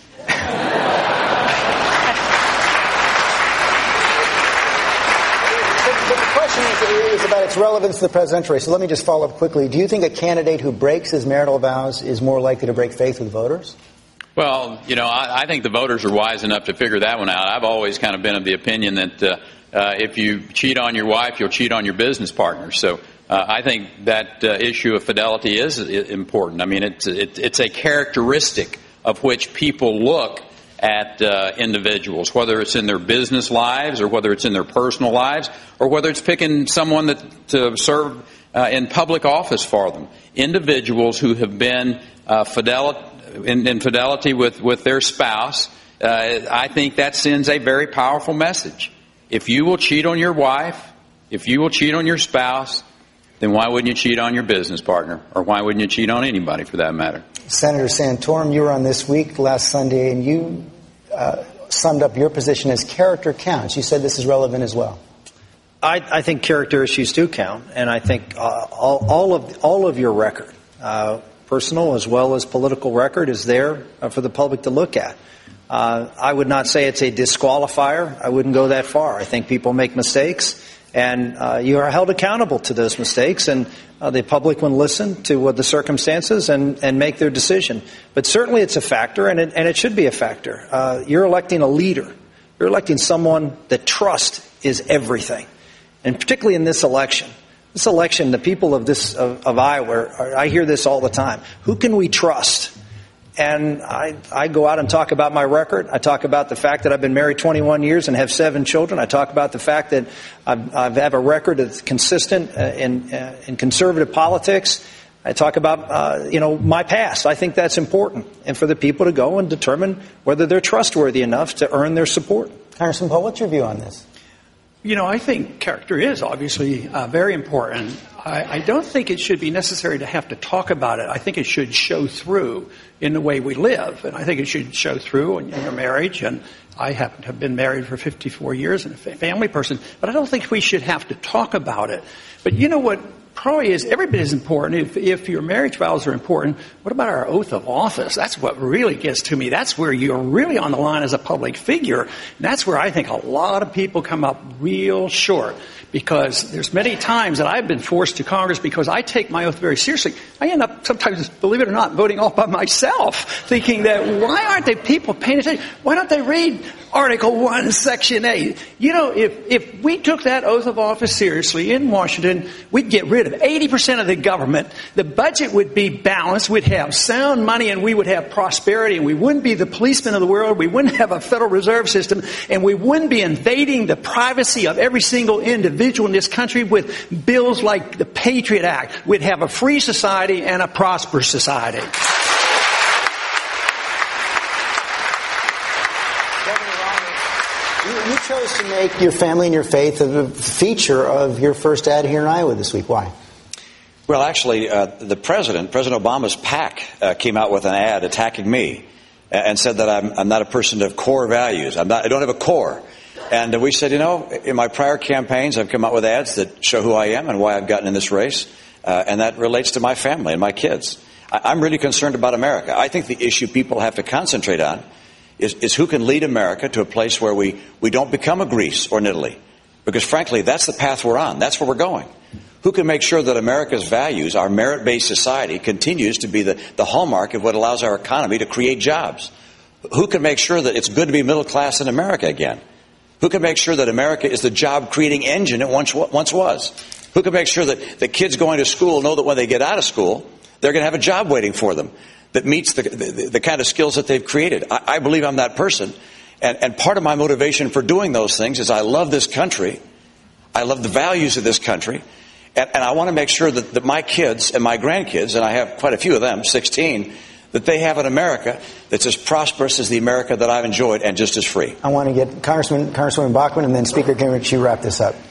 Is about its relevance to the presidential race. So let me just follow up quickly. Do you think a candidate who breaks his marital vows is more likely to break faith with voters? Well, I think the voters are wise enough to figure that one out. I've always kind of been of the opinion that if you cheat on your wife, you'll cheat on your business partner. So I think that issue of fidelity is important. I mean, it's a characteristic of which people look at individuals, whether it's in their business lives or whether it's in their personal lives or whether it's picking someone to serve in public office for them. Individuals who have been in fidelity with their spouse, I think that sends a very powerful message. If you will cheat on your wife, if you will cheat on your spouse, then why wouldn't you cheat on your business partner? Or why wouldn't you cheat on anybody for that matter? Senator Santorum, you were on This Week last Sunday, and you summed up your position as character counts. You said this is relevant as well. I think character issues do count, and I think all of your record, personal as well as political record, is there for the public to look at. I would not say it's a disqualifier. I wouldn't go that far. I think people make mistakes, and you are held accountable to those mistakes, and the public will listen to what the circumstances and make their decision. But certainly it's a factor, and it should be a factor. You're electing a leader. You're electing someone that trust is everything, and particularly in this election. This election, the people of Iowa, I hear this all the time. Who can we trust? And I go out and talk about my record. I talk about the fact that I've been married 21 years and have 7 children. I talk about the fact that I have a record that's consistent in conservative politics. I talk about, my past. I think that's important. And for the people to go and determine whether they're trustworthy enough to earn their support. Congressman Poe, what's your view on this? I think character is obviously very important. I don't think it should be necessary to have to talk about it. I think it should show through in the way we live. And I think it should show through in your marriage. And I happen to have been married for 54 years and a family person. But I don't think we should have to talk about it. But you know what? Probably is every bit as important. If your marriage vows are important, what about our oath of office? That's what really gets to me. That's where you're really on the line as a public figure. And that's where I think a lot of people come up real short, because there's many times that I've been forced to Congress because I take my oath very seriously. I end up sometimes, believe it or not, voting all by myself, thinking that why aren't they people paying attention? Why don't they read Article 1, Section 8? If we took that oath of office seriously in Washington, we'd get rid of 80% of the government. The budget would be balanced. We'd have sound money, and we would have prosperity, and we wouldn't be the policemen of the world. We wouldn't have a Federal Reserve System, and we wouldn't be invading the privacy of every single individual in this country with bills like the Patriot Act. We'd have a free society and a prosperous society. You chose to make your family and your faith a feature of your first ad here in Iowa this week. Why? Well, actually, President Obama's PAC came out with an ad attacking me and said that I'm not a person of core values. I don't have a core. And we said, in my prior campaigns, I've come out with ads that show who I am and why I've gotten in this race. And that relates to my family and my kids. I'm really concerned about America. I think the issue people have to concentrate on is who can lead America to a place where we don't become a Greece or an Italy. Because, frankly, that's the path we're on. That's where we're going. Who can make sure that America's values, our merit-based society, continues to be the hallmark of what allows our economy to create jobs? Who can make sure that it's good to be middle class in America again? Who can make sure that America is the job-creating engine it once was? Who can make sure that the kids going to school know that when they get out of school, they're going to have a job waiting for them that meets the kind of skills that they've created? I believe I'm that person. And part of my motivation for doing those things is I love this country. I love the values of this country. And I want to make sure that my kids and my grandkids, and I have quite a few of them, 16, that they have an America that's as prosperous as the America that I've enjoyed and just as free. I want to get Congresswoman Bachmann and then Speaker Gingrich, you wrap this up.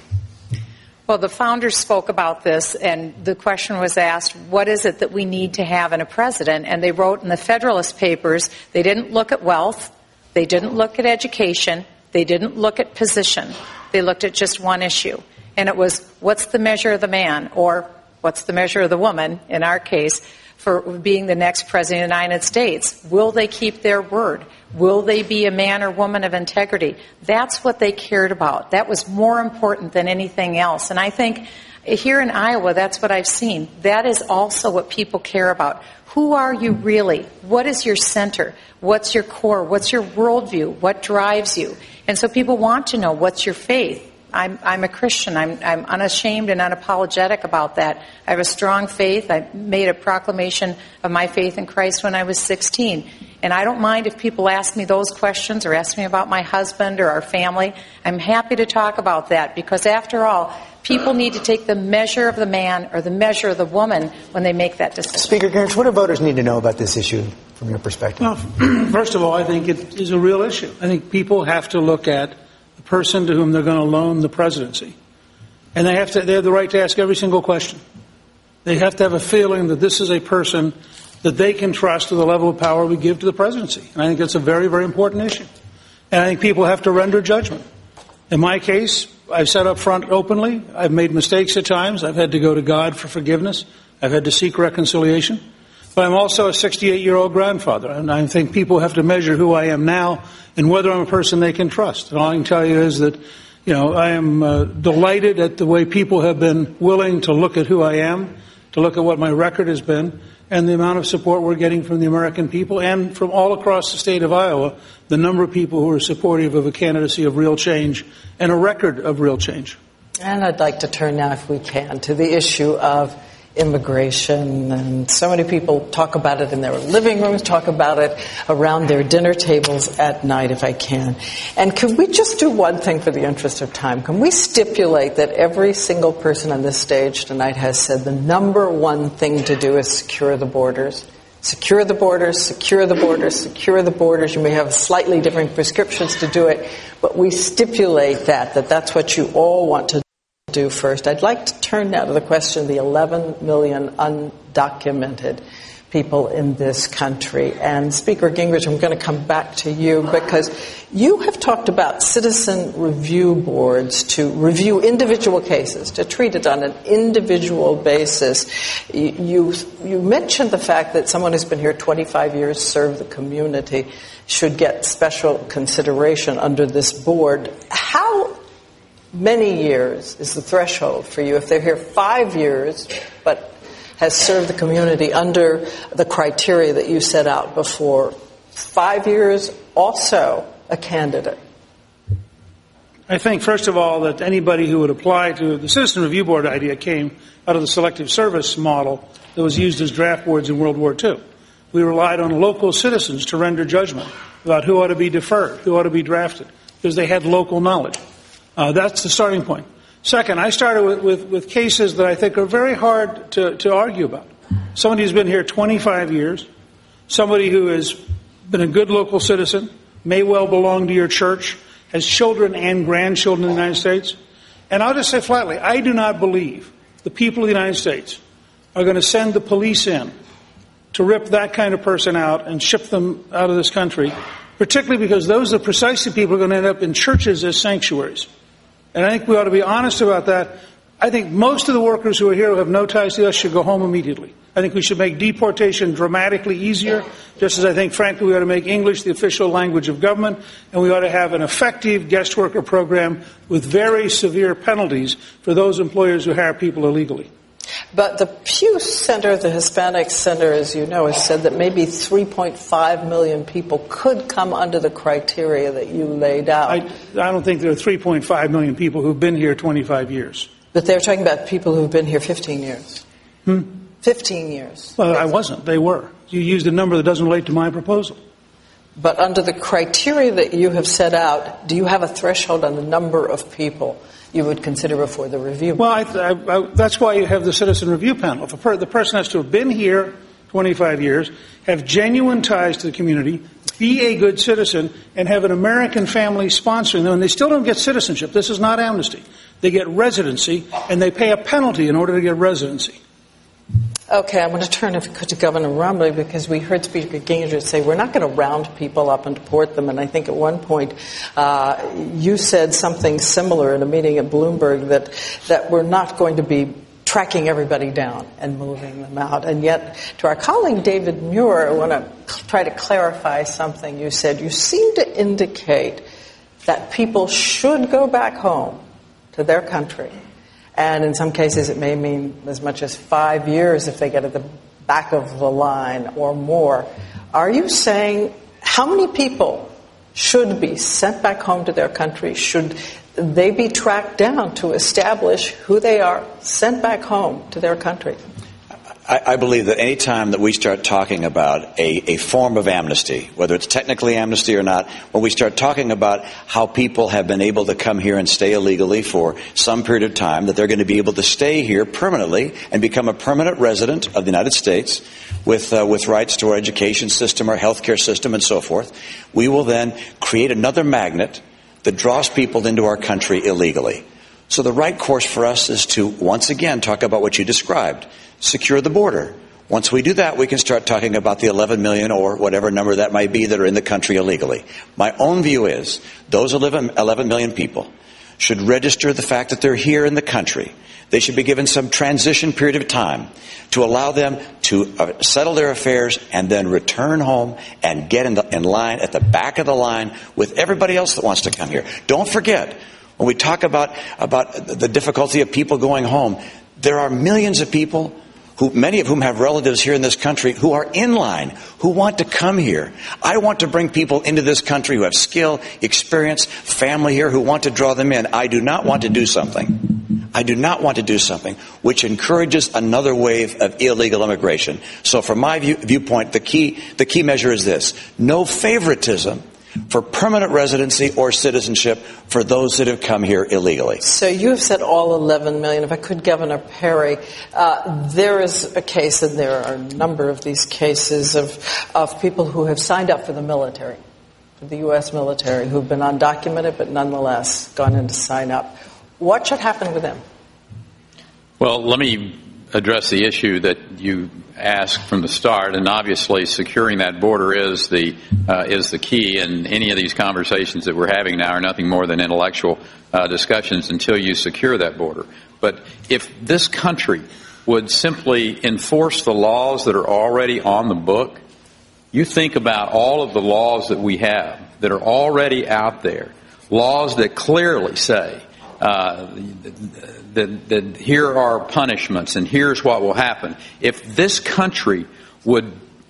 Well, the founders spoke about this, and the question was asked, what is it that we need to have in a president? And they wrote in the Federalist Papers, they didn't look at wealth, they didn't look at education, they didn't look at position. They looked at just one issue. And it was, what's the measure of the man, or what's the measure of the woman, in our case, for being the next president of the United States? Will they keep their word? Will they be a man or woman of integrity? That's what they cared about. That was more important than anything else. And I think here in Iowa, that's what I've seen. That is also what people care about. Who are you really? What is your center? What's your core? What's your worldview? What drives you? And so people want to know, what's your faith? I'm a Christian. I'm unashamed and unapologetic about that. I have a strong faith. I made a proclamation of my faith in Christ when I was 16. And I don't mind if people ask me those questions or ask me about my husband or our family. I'm happy to talk about that, because after all, people need to take the measure of the man or the measure of the woman when they make that decision. Speaker Gingrich, what do voters need to know about this issue from your perspective? Well, first of all, I think it is a real issue. I think people have to look at the person to whom they're going to loan the presidency. And they have the right to ask every single question. They have to have a feeling that this is a person that they can trust to the level of power we give to the presidency. And I think that's a very, very important issue. And I think people have to render judgment. In my case, I've said up front openly, I've made mistakes at times. I've had to go to God for forgiveness. I've had to seek reconciliation. But I'm also a 68-year-old grandfather, and I think people have to measure who I am now and whether I'm a person they can trust. And all I can tell you is that, I am delighted at the way people have been willing to look at who I am, to look at what my record has been, and the amount of support we're getting from the American people and from all across the state of Iowa, the number of people who are supportive of a candidacy of real change and a record of real change. And I'd like to turn now, if we can, to the issue of immigration. And so many people talk about it in their living rooms, talk about it around their dinner tables at night, if I can. And could we just do one thing for the interest of time? Can we stipulate that every single person on this stage tonight has said the number one thing to do is secure the borders? Secure the borders, secure the borders, secure the borders. You may have slightly different prescriptions to do it, but we stipulate that that's what you all want to do first. I'd like to turn now to the question of the 11 million undocumented people in this country. And Speaker Gingrich, I'm going to come back to you because you have talked about citizen review boards to review individual cases, to treat it on an individual basis. You mentioned the fact that someone who's been here 25 years, served the community, should get special consideration under this board. How many years is the threshold for you? If they're here 5 years, but has served the community under the criteria that you set out before, 5 years, also a candidate? I think, first of all, that anybody who would apply to the Citizen Review Board idea came out of the selective service model that was used as draft boards in World War II. We relied on local citizens to render judgment about who ought to be deferred, who ought to be drafted, because they had local knowledge. That's the starting point. Second, I started with cases that I think are very hard to argue about. Somebody who's been here 25 years, somebody who has been a good local citizen, may well belong to your church, has children and grandchildren in the United States. And I'll just say flatly, I do not believe the people of the United States are going to send the police in to rip that kind of person out and ship them out of this country, particularly because those are precisely people who are going to end up in churches as sanctuaries. And I think we ought to be honest about that. I think most of the workers who are here who have no ties to us should go home immediately. I think we should make deportation dramatically easier, just as I think, frankly, we ought to make English the official language of government, and we ought to have an effective guest worker program with very severe penalties for those employers who hire people illegally. But the Pew Center, the Hispanic Center, as you know, has said that maybe 3.5 million people could come under the criteria that you laid out. I don't think there are 3.5 million people who've been here 25 years. But they're talking about people who've been here 15 years. 15 years. Well, I wasn't. They were. You used a number that doesn't relate to my proposal. But under the criteria that you have set out, do you have a threshold on the number of people you would consider before the review? Well, that's why you have the Citizen Review Panel. If the person has to have been here 25 years, have genuine ties to the community, be a good citizen, and have an American family sponsoring them, and they still don't get citizenship. This is not amnesty. They get residency, and they pay a penalty in order to get residency. Okay, I want to turn, if we could, to Governor Romney, because we heard Speaker Gingrich say we're not going to round people up and deport them. And I think at one point you said something similar in a meeting at Bloomberg that we're not going to be tracking everybody down and moving them out. And yet, to our colleague David Muir, I want to try to clarify something you said. You seem to indicate that people should go back home to their country. And in some cases, it may mean as much as 5 years if they get at the back of the line or more. Are you saying how many people should be sent back home to their country? Should they be tracked down to establish who they are, sent back home to their country? I believe that any time that we start talking about a form of amnesty, whether it's technically amnesty or not, when we start talking about how people have been able to come here and stay illegally for some period of time, that they're going to be able to stay here permanently and become a permanent resident of the United States with rights to our education system, our healthcare system, and so forth, we will then create another magnet that draws people into our country illegally. So the right course for us is to, once again, talk about what you described. Secure the border. Once we do that, we can start talking about the 11 million or whatever number that might be that are in the country illegally. My own view is those 11 million people should register the fact that they're here in the country. They should be given some transition period of time to allow them to settle their affairs and then return home and get in line at the back of the line with everybody else that wants to come here. Don't forget, when we talk about the difficulty of people going home, there are millions of people, many of whom have relatives here in this country, who are in line, who want to come here. I want to bring people into this country who have skill, experience, family here, who want to draw them in. I do not want to do something which encourages another wave of illegal immigration. So from my viewpoint, the key measure is this: no favoritism for permanent residency or citizenship for those that have come here illegally. So you have said all 11 million. If I could, Governor Perry, there is a case, and there are a number of these cases of people who have signed up for the military, for the U.S. military, who've been undocumented but nonetheless gone in to sign up. What should happen with them? Well, let me address the issue that you asked from the start, and obviously securing that border is the key. And any of these conversations that we're having now are nothing more than intellectual discussions until you secure that border. But if this country would simply enforce the laws that are already on the book, you think about all of the laws that we have that are already out there, laws that clearly say that here are punishments and here's what will happen. If this country would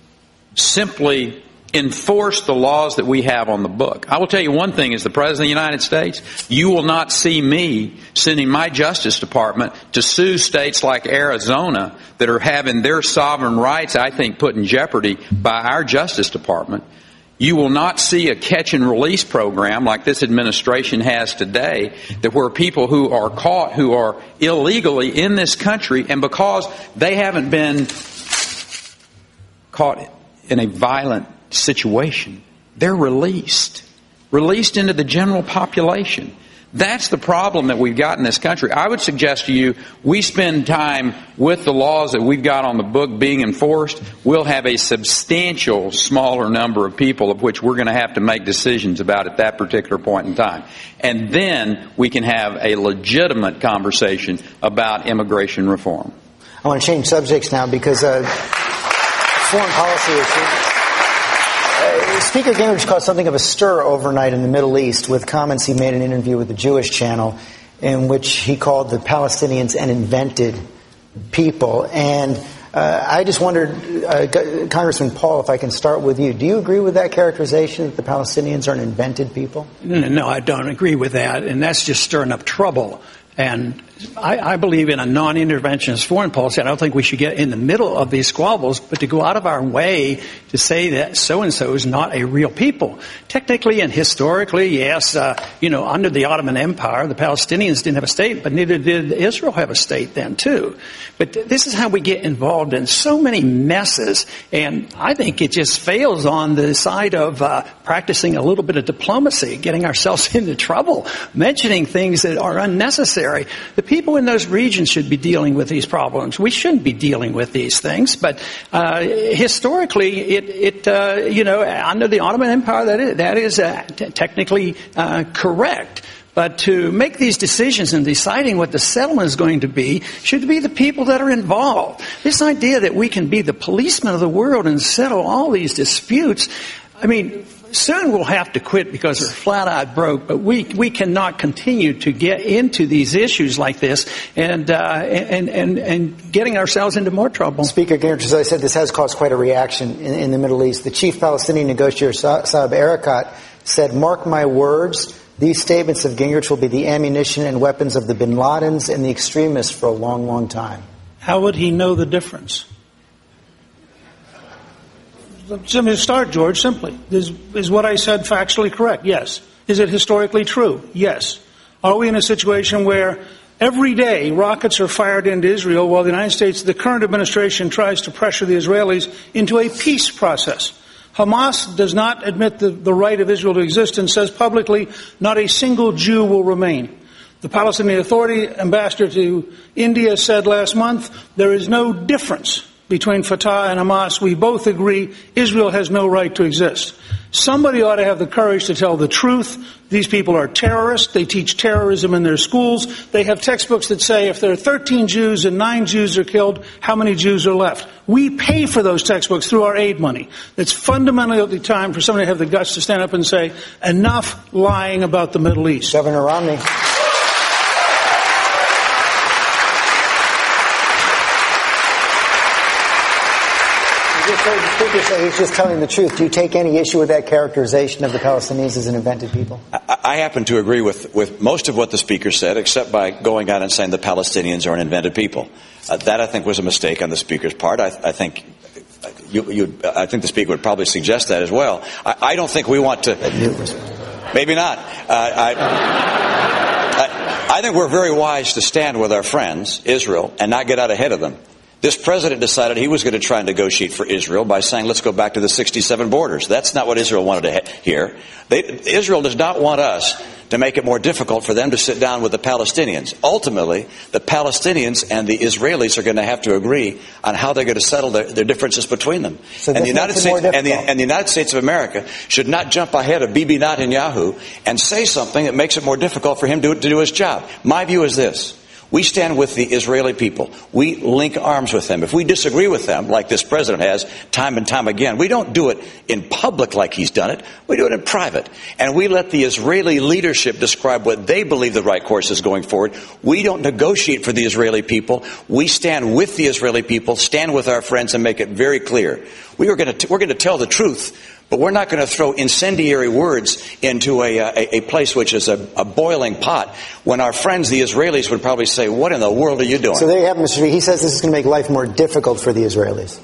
simply enforce the laws that we have on the book, I will tell you one thing: as the President of the United States, you will not see me sending my Justice Department to sue states like Arizona that are having their sovereign rights, I think, put in jeopardy by our Justice Department. You will not see a catch and release program like this administration has today, that where people who are caught, who are illegally in this country, and because they haven't been caught in a violent situation, they're released into the general population. That's the problem that we've got in this country. I would suggest to you, we spend time with the laws that we've got on the book being enforced. We'll have a substantial smaller number of people of which we're going to have to make decisions about at that particular point in time. And then we can have a legitimate conversation about immigration reform. I want to change subjects now because foreign policy issue. Speaker Gingrich caused something of a stir overnight in the Middle East with comments he made in an interview with the Jewish Channel in which he called the Palestinians an invented people. And I just wondered, Congressman Paul, if I can start with you. Do you agree with that characterization that the Palestinians are an invented people? No, I don't agree with that, and that's just stirring up trouble. And I believe in a non-interventionist foreign policy. I don't think we should get in the middle of these squabbles, but to go out of our way to say that so-and-so is not a real people. Technically and historically, yes, under the Ottoman Empire, the Palestinians didn't have a state, but neither did Israel have a state then, too. But this is how we get involved in so many messes, and I think it just fails on the side of practicing a little bit of diplomacy, getting ourselves into trouble, mentioning things that are unnecessary. The people in those regions should be dealing with these problems. We shouldn't be dealing with these things. But historically, under the Ottoman Empire, that is technically correct. But to make these decisions and deciding what the settlement is going to be should be the people that are involved. This idea that we can be the policemen of the world and settle all these disputes, I mean, soon we'll have to quit because we're flat-out broke, but we cannot continue to get into these issues like this and getting ourselves into more trouble. Speaker Gingrich, as I said, this has caused quite a reaction in the Middle East. The chief Palestinian negotiator, Saeb Erekat, said, "Mark my words, these statements of Gingrich will be the ammunition and weapons of the bin Ladens and the extremists for a long, long time." How would he know the difference? Let me start, George, simply. Is what I said factually correct? Yes. Is it historically true? Yes. Are we in a situation where every day rockets are fired into Israel while the United States, the current administration, tries to pressure the Israelis into a peace process? Hamas does not admit the right of Israel to exist and says publicly not a single Jew will remain. The Palestinian Authority ambassador to India said last month there is no difference between Fatah and Hamas, we both agree Israel has no right to exist. Somebody ought to have the courage to tell the truth. These people are terrorists. They teach terrorism in their schools. They have textbooks that say if there are 13 Jews and 9 Jews are killed, how many Jews are left? We pay for those textbooks through our aid money. It's fundamentally time for somebody to have the guts to stand up and say, enough lying about the Middle East. Governor Romney. The speaker said he's just telling the truth. Do you take any issue with that characterization of the Palestinians as an invented people? I happen to agree with most of what the speaker said, except by going out and saying the Palestinians are an invented people. That, I think, was a mistake on the speaker's part. I think I think the speaker would probably suggest that as well. I don't think we want to. Maybe not. I think we're very wise to stand with our friends, Israel, and not get out ahead of them. This president decided he was going to try and negotiate for Israel by saying, let's go back to the 67 borders. That's not what Israel wanted to hear. Israel does not want us to make it more difficult for them to sit down with the Palestinians. Ultimately, the Palestinians and the Israelis are going to have to agree on how they're going to settle their differences between them. So and the United States and the United States of America should not jump ahead of Bibi Netanyahu and say something that makes it more difficult for him to do his job. My view is this. We stand with the Israeli people. We link arms with them. If we disagree with them, like this president has time and time again, we don't do it in public like he's done it. We do it in private. And we let the Israeli leadership describe what they believe the right course is going forward. We don't negotiate for the Israeli people. We stand with the Israeli people, stand with our friends, and make it very clear. We're going to tell the truth. But we're not going to throw incendiary words into a place which is a boiling pot when our friends, the Israelis, would probably say, what in the world are you doing? So there you have it, Mr. Speaker. He says this is going to make life more difficult for the Israelis.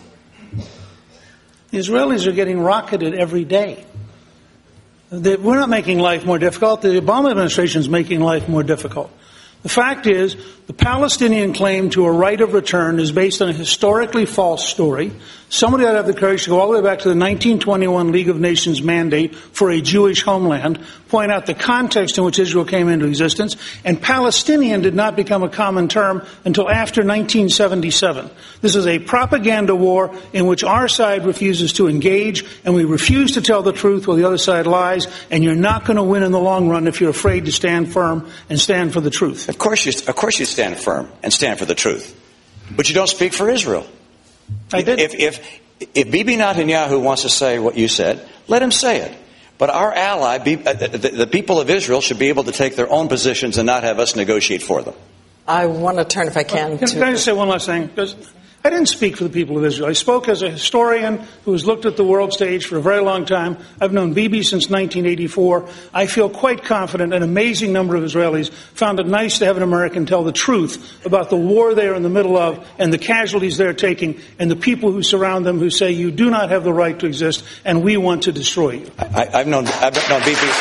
The Israelis are getting rocketed every day. We're not making life more difficult. The Obama administration is making life more difficult. The fact is, the Palestinian claim to a right of return is based on a historically false story. Somebody ought to have the courage to go all the way back to the 1921 League of Nations mandate for a Jewish homeland, point out the context in which Israel came into existence, and Palestinian did not become a common term until after 1977. This is a propaganda war in which our side refuses to engage, and we refuse to tell the truth while the other side lies, and you're not going to win in the long run if you're afraid to stand firm and stand for the truth. Of course you stand firm and stand for the truth. But you don't speak for Israel. I did. If Bibi Netanyahu wants to say what you said, let him say it. But our ally, the people of Israel, should be able to take their own positions and not have us negotiate for them. I want to turn, if I can, Can I just say one last thing? Because I didn't speak for the people of Israel. I spoke as a historian who has looked at the world stage for a very long time. I've known Bibi since 1984. I feel quite confident an amazing number of Israelis found it nice to have an American tell the truth about the war they are in the middle of and the casualties they're taking and the people who surround them who say you do not have the right to exist and we want to destroy you. I've known Bibi.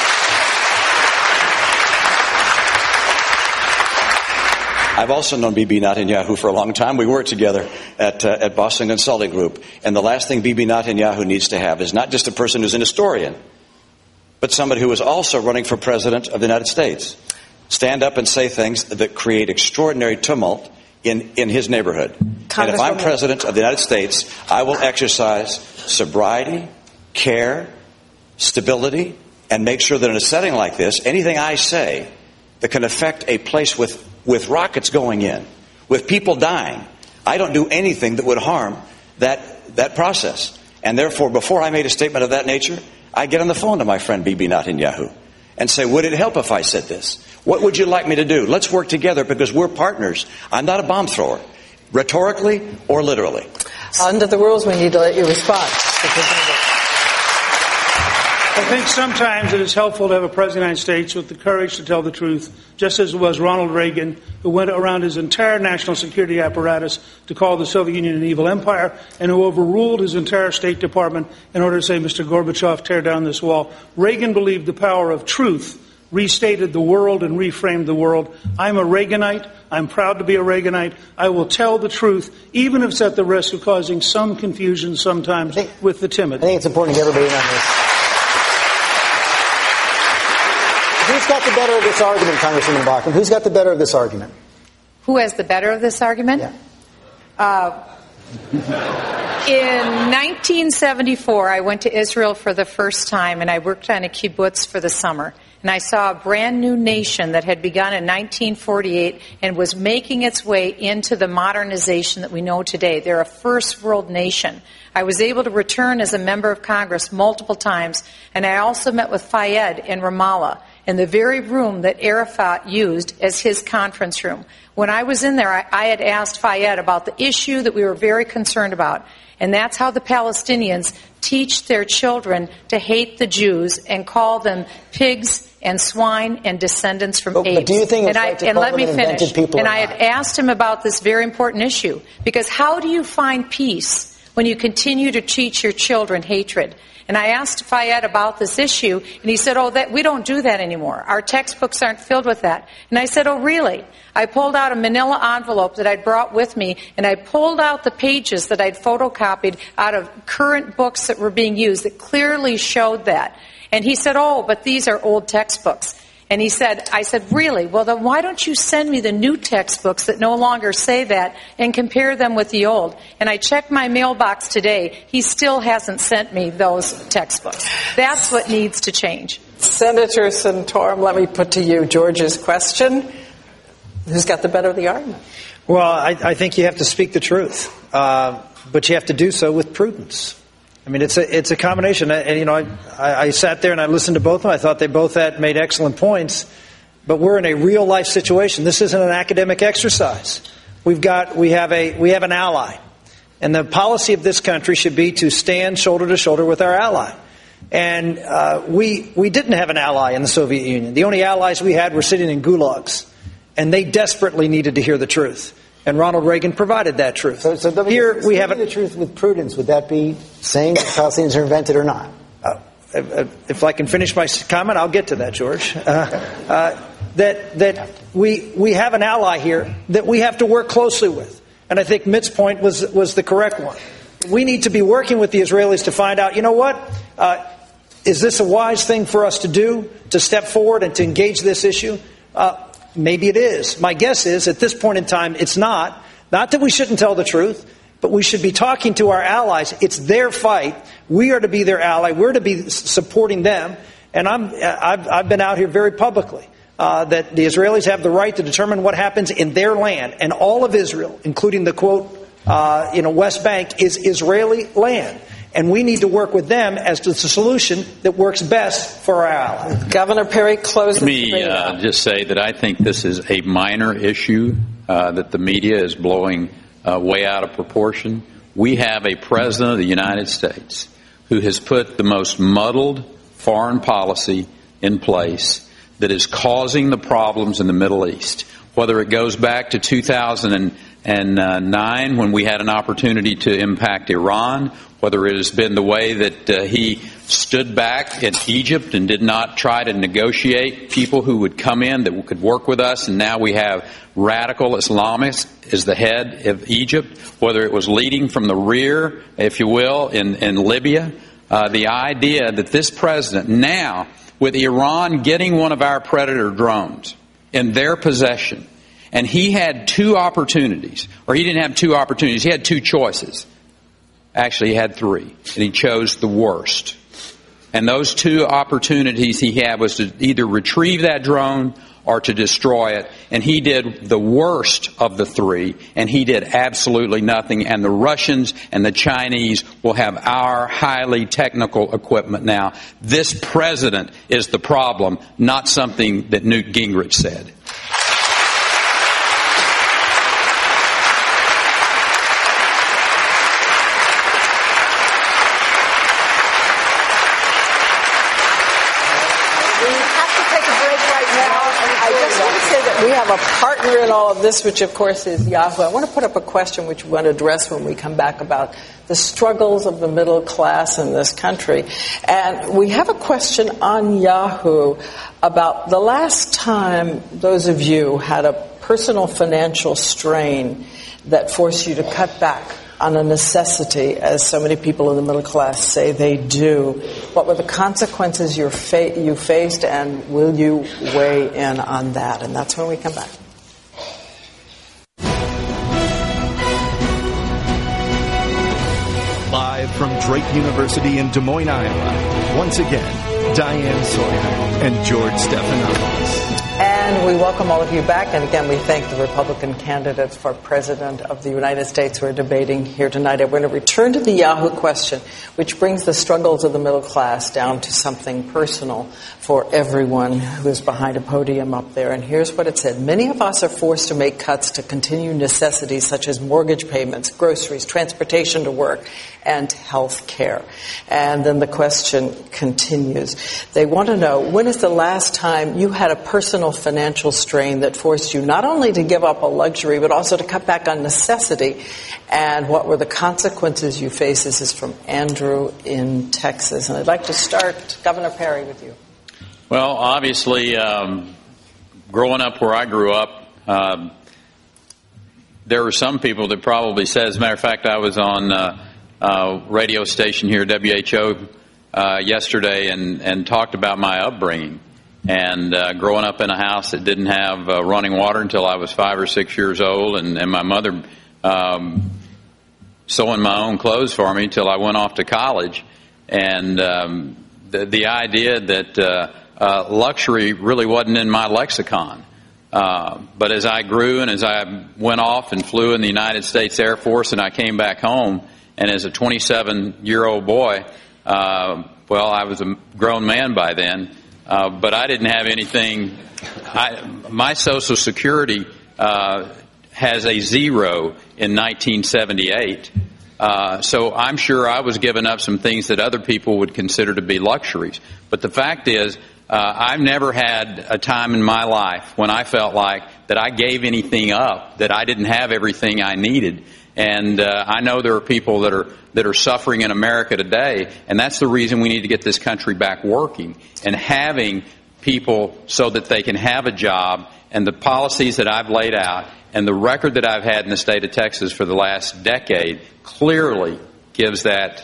I've also known Bibi Netanyahu for a long time. We worked together at Boston Consulting Group. And the last thing Bibi Netanyahu needs to have is not just a person who's an historian, but somebody who is also running for president of the United States. Stand up and say things that create extraordinary tumult in his neighborhood. And if I'm president of the United States, I will exercise sobriety, care, stability, and make sure that in a setting like this, anything I say that can affect a place with rockets going in, with people dying, I don't do anything that would harm that process. And therefore, before I made a statement of that nature, I get on the phone to my friend Bibi Netanyahu and say, would it help if I said this? What would you like me to do? Let's work together because we're partners. I'm not a bomb thrower, rhetorically or literally. Under the rules, we need to let you respond. I think sometimes it is helpful to have a president of the United States with the courage to tell the truth, just as it was Ronald Reagan, who went around his entire national security apparatus to call the Soviet Union an evil empire, and who overruled his entire State Department in order to say, Mr. Gorbachev, tear down this wall. Reagan believed the power of truth restated the world and reframed the world. I'm a Reaganite. I'm proud to be a Reaganite. I will tell the truth, even if it's at the risk of causing some confusion sometimes with the timid. I think it's important to get everybody in on this. Who's got the better of this argument, Congresswoman Bachmann? Who's got the better of this argument? Who has the better of this argument? Yeah. In 1974, I went to Israel for the first time, and I worked on a kibbutz for the summer. And I saw a brand new nation that had begun in 1948 and was making its way into the modernization that we know today. They're a first world nation. I was able to return as a member of Congress multiple times, and I also met with Fayed in Ramallah, in the very room that Arafat used as his conference room. When I was in there, I had asked Fayed about the issue that we were very concerned about, and that's how the Palestinians teach their children to hate the Jews and call them pigs and swine and descendants from apes. But do you think it's right to call them invented people? And I had asked him about this very important issue, because how do you find peace when you continue to teach your children hatred? And I asked Fayed about this issue, and he said, we don't do that anymore. Our textbooks aren't filled with that. And I said, oh, really? I pulled out a manila envelope that I'd brought with me, and I pulled out the pages that I'd photocopied out of current books that were being used that clearly showed that. And he said, oh, but these are old textbooks. And I said, really? Well, then why don't you send me the new textbooks that no longer say that and compare them with the old? And I checked my mailbox today. He still hasn't sent me those textbooks. That's what needs to change. Senator Santorum, let me put to you George's question. Who's got the better of the argument? Well, I think you have to speak the truth, but you have to do so with prudence. I mean, it's a combination. And, I sat there and I listened to both of them. I thought they both made excellent points. But we're in a real life situation. This isn't an academic exercise. We have an ally, and the policy of this country should be to stand shoulder to shoulder with our ally. And we didn't have an ally in the Soviet Union. The only allies we had were sitting in gulags, and they desperately needed to hear the truth. And Ronald Reagan provided that truth. So here we have the truth with prudence. Would that be saying that Palestinians are invented or not? If I can finish my comment, I'll get to that, George. That we have an ally here that we have to work closely with, and I think Mitt's point was the correct one. We need to be working with the Israelis to find out, is this a wise thing for us to do, to step forward and to engage this issue? Maybe it is. My guess is, at this point in time, it's not. Not that we shouldn't tell the truth, but we should be talking to our allies. It's their fight. We are to be their ally. We're to be supporting them. And I've been out here very publicly that the Israelis have the right to determine what happens in their land. And all of Israel, including the, quote, West Bank, is Israeli land. And we need to work with them as to the solution that works best for our allies. Governor Perry, close. Let me just say that I think this is a minor issue that the media is blowing way out of proportion. We have a president of the United States who has put the most muddled foreign policy in place that is causing the problems in the Middle East. Whether it goes back to 2009 when we had an opportunity to impact Iran, whether it has been the way that he stood back in Egypt and did not try to negotiate people who would come in that could work with us, and now we have radical Islamists as the head of Egypt, whether it was leading from the rear, if you will, in Libya. The idea that this president now, with Iran getting one of our Predator drones in their possession, and he had two opportunities, or he didn't have two opportunities, he had two choices. Actually, he had three, and he chose the worst. And those two opportunities he had was to either retrieve that drone or to destroy it. And he did the worst of the three, and he did absolutely nothing. And the Russians and the Chinese will have our highly technical equipment now. This president is the problem, not something that Newt Gingrich said. We have a partner in all of this, which of course is Yahoo. I want to put up a question which we want to address when we come back about the struggles of the middle class in this country. And we have a question on Yahoo about the last time those of you had a personal financial strain that forced you to cut back on a necessity, as so many people in the middle class say they do. What were the consequences you faced, and will you weigh in on that? And that's when we come back. Live from Drake University in Des Moines, Iowa, once again, Diane Sawyer and George Stephanopoulos. And we welcome all of you back. And again, we thank the Republican candidates for President of the United States who are debating here tonight. I'm going to return to the Yahoo question, which brings the struggles of the middle class down to something personal for everyone who is behind a podium up there. And here's what it said. Many of us are forced to make cuts to continue necessities such as mortgage payments, groceries, transportation to work, and health care. And then the question continues. They want to know, when is the last time you had a personal financial strain that forced you not only to give up a luxury, but also to cut back on necessity? And what were the consequences you faced? This is from Andrew in Texas. And I'd like to start, Governor Perry, with you. Well, obviously, growing up where I grew up, there were some people that probably said, as a matter of fact, I was on radio station here, WHO, yesterday and talked about my upbringing. And growing up in a house that didn't have running water until I was 5 or 6 years old, and my mother sewing my own clothes for me until I went off to college. And the idea that luxury really wasn't in my lexicon. But as I grew and as I went off and flew in the United States Air Force and I came back home, and as a 27-year-old boy, well, I was a grown man by then, but I didn't have anything. My Social Security has a 0 in 1978. So I'm sure I was giving up some things that other people would consider to be luxuries. But the fact is, I've never had a time in my life when I felt like that I gave anything up, that I didn't have everything I needed. And I know there are people that are suffering in America today, and that's the reason we need to get this country back working and having people so that they can have a job. And the policies that I've laid out and the record that I've had in the state of Texas for the last decade clearly gives that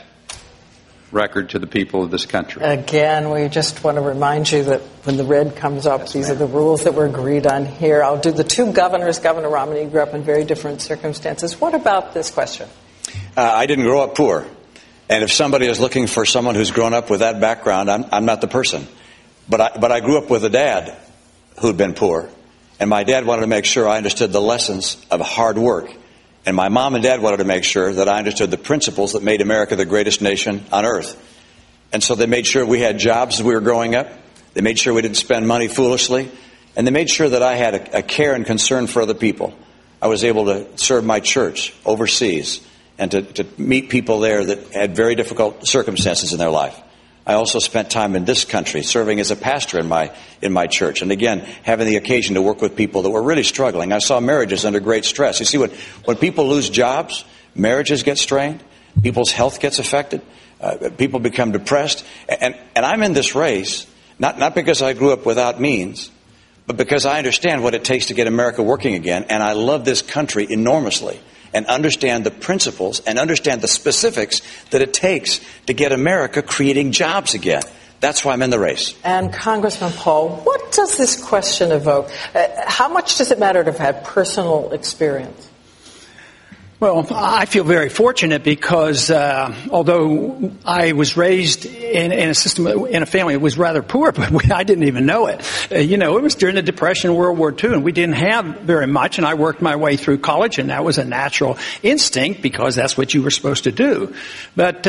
record to the people of this country. Again, we just want to remind you that when the red comes up, these are the rules that were agreed on here. I'll do the two governors. Governor Romney grew up in very different circumstances. What about this question? I didn't grow up poor. And if somebody is looking for someone who's grown up with that background, I'm not the person. But I grew up with a dad who'd been poor. And my dad wanted to make sure I understood the lessons of hard work. And my mom and dad wanted to make sure that I understood the principles that made America the greatest nation on earth. And so they made sure we had jobs as we were growing up. They made sure we didn't spend money foolishly. And they made sure that I had a care and concern for other people. I was able to serve my church overseas and to meet people there that had very difficult circumstances in their life. I also spent time in this country serving as a pastor in my church. And again, having the occasion to work with people that were really struggling. I saw marriages under great stress. You see, when people lose jobs, marriages get strained, people's health gets affected, people become depressed. And I'm in this race, not because I grew up without means, but because I understand what it takes to get America working again. And I love this country enormously, and understand the principles and understand the specifics that it takes to get America creating jobs again. That's why I'm in the race. And Congressman Paul, what does this question evoke? How much does it matter to have had personal experience? Well, I feel very fortunate because although I was raised in a family that was rather poor, but I didn't even know it. It was during the Depression, World War II, and we didn't have very much, and I worked my way through college, and that was a natural instinct because that's what you were supposed to do. But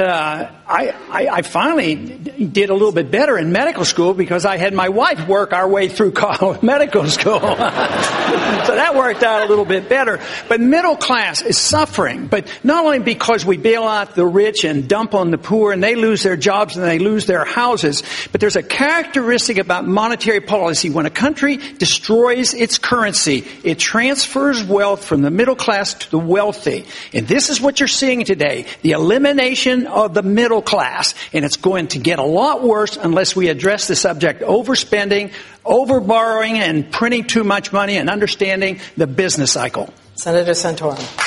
I finally did a little bit better in medical school because I had my wife work our way through medical school. So that worked out a little bit better. But middle class is suffering, but not only because we bail out the rich and dump on the poor and they lose their jobs and they lose their houses, but there's a characteristic about monetary policy. When a country destroys its currency, it transfers wealth from the middle class to the wealthy. And this is what you're seeing today, the elimination of the middle class. And it's going to get a lot worse unless we address the subject overspending, overborrowing, and printing too much money and understanding the business cycle. Senator Santorum.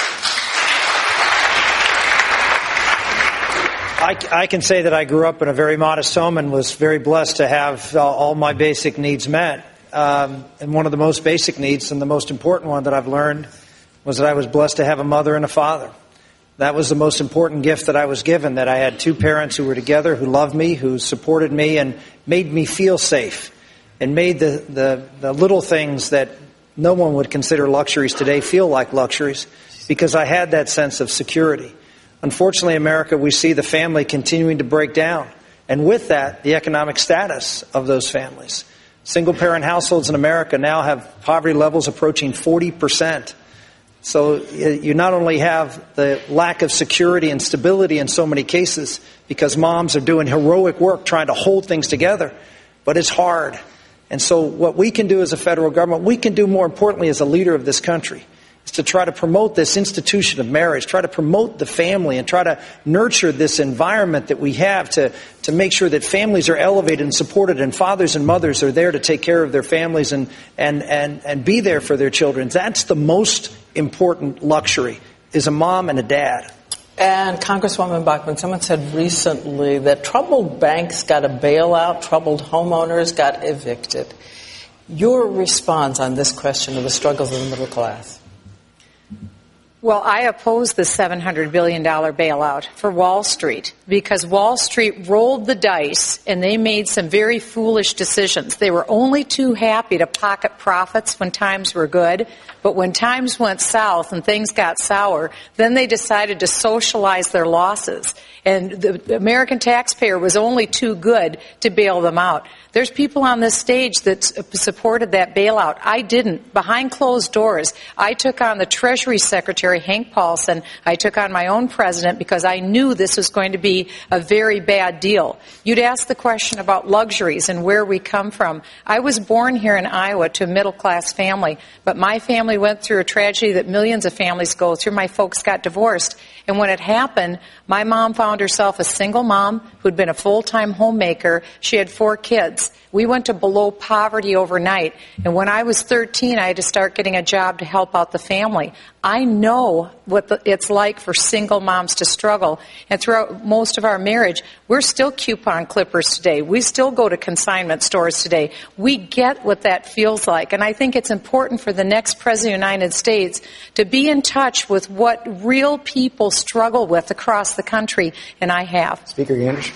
I can say that I grew up in a very modest home and was very blessed to have all my basic needs met. And one of the most basic needs and the most important one that I've learned was that I was blessed to have a mother and a father. That was the most important gift that I was given, that I had two parents who were together, who loved me, who supported me, and made me feel safe, and made the little things that no one would consider luxuries today feel like luxuries, because I had that sense of security. Unfortunately, in America, we see the family continuing to break down, and with that, the economic status of those families. Single-parent households in America now have poverty levels approaching 40%. So you not only have the lack of security and stability in so many cases because moms are doing heroic work trying to hold things together, but it's hard. And so what we can do as a federal government, we can do more importantly as a leader of this country, is to try to promote this institution of marriage, try to promote the family, and try to nurture this environment that we have to make sure that families are elevated and supported, and fathers and mothers are there to take care of their families and be there for their children. That's the most important luxury, is a mom and a dad. And Congresswoman Bachmann, someone said recently that troubled banks got a bailout, troubled homeowners got evicted. Your response on this question of the struggles of the middle class? Well, I oppose the $700 billion bailout for Wall Street because Wall Street rolled the dice and they made some very foolish decisions. They were only too happy to pocket profits when times were good, but when times went south and things got sour, then they decided to socialize their losses. And the American taxpayer was only too good to bail them out. There's people on this stage that supported that bailout. I didn't. Behind closed doors, I took on the Treasury Secretary, Hank Paulson. I took on my own president because I knew this was going to be a very bad deal. You'd ask the question about luxuries and where we come from. I was born here in Iowa to a middle-class family, but my family went through a tragedy that millions of families go through. My folks got divorced. And when it happened, my mom found herself a single mom who'd been a full-time homemaker. She had 4 kids. We went to below poverty overnight. And when I was 13, I had to start getting a job to help out the family. I know what it's like for single moms to struggle. And throughout most of our marriage, we're still coupon clippers today. We still go to consignment stores today. We get what that feels like. And I think it's important for the next President of the United States to be in touch with what real people struggle with across the country, and I have. Speaker Gingrich.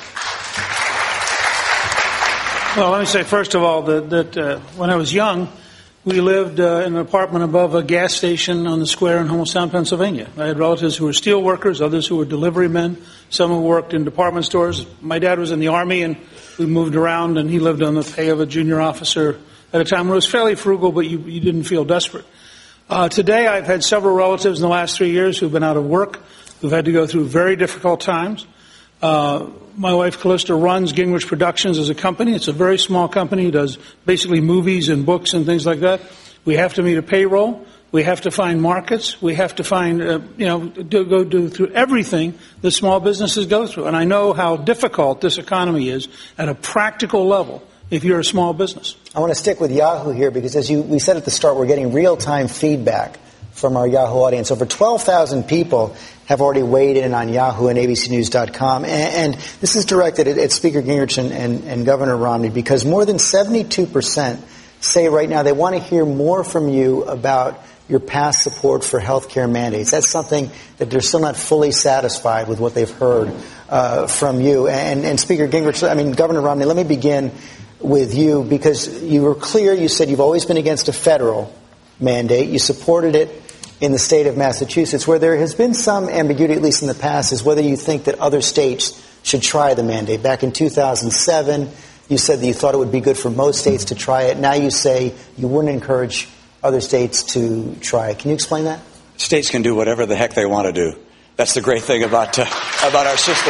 Well, let me say, first of all, that when I was young, we lived in an apartment above a gas station on the square in Homotown, Pennsylvania. I had relatives who were steel workers, others who were delivery men, some who worked in department stores. My dad was in the Army, and we moved around, and he lived on the pay of a junior officer at a time when it was fairly frugal, but you didn't feel desperate. Today, I've had several relatives in the last 3 years who've been out of work, who've had to go through very difficult times. My wife, Callista, runs Gingrich Productions as a company. It's a very small company. It does basically movies and books and things like that. We have to meet a payroll. We have to find markets. We have to find, go through everything that small businesses go through. And I know how difficult this economy is at a practical level if you're a small business. I want to stick with Yahoo here because, as we said at the start, we're getting real-time feedback from our Yahoo audience. Over 12,000 people have already weighed in on Yahoo and ABCNews.com. And this is directed at Speaker Gingrich and Governor Romney because more than 72% say right now they want to hear more from you about your past support for health care mandates. That's something that they're still not fully satisfied with what they've heard from you. And Speaker Gingrich, Governor Romney, let me begin with you because you were clear. You said you've always been against a federal mandate. You supported it in the state of Massachusetts. Where there has been some ambiguity, at least in the past, is whether you think that other states should try the mandate. Back in 2007, you said that you thought it would be good for most states to try it. Now you say you wouldn't encourage other states to try it. Can you explain that? States can do whatever the heck they want to do. That's the great thing about our system.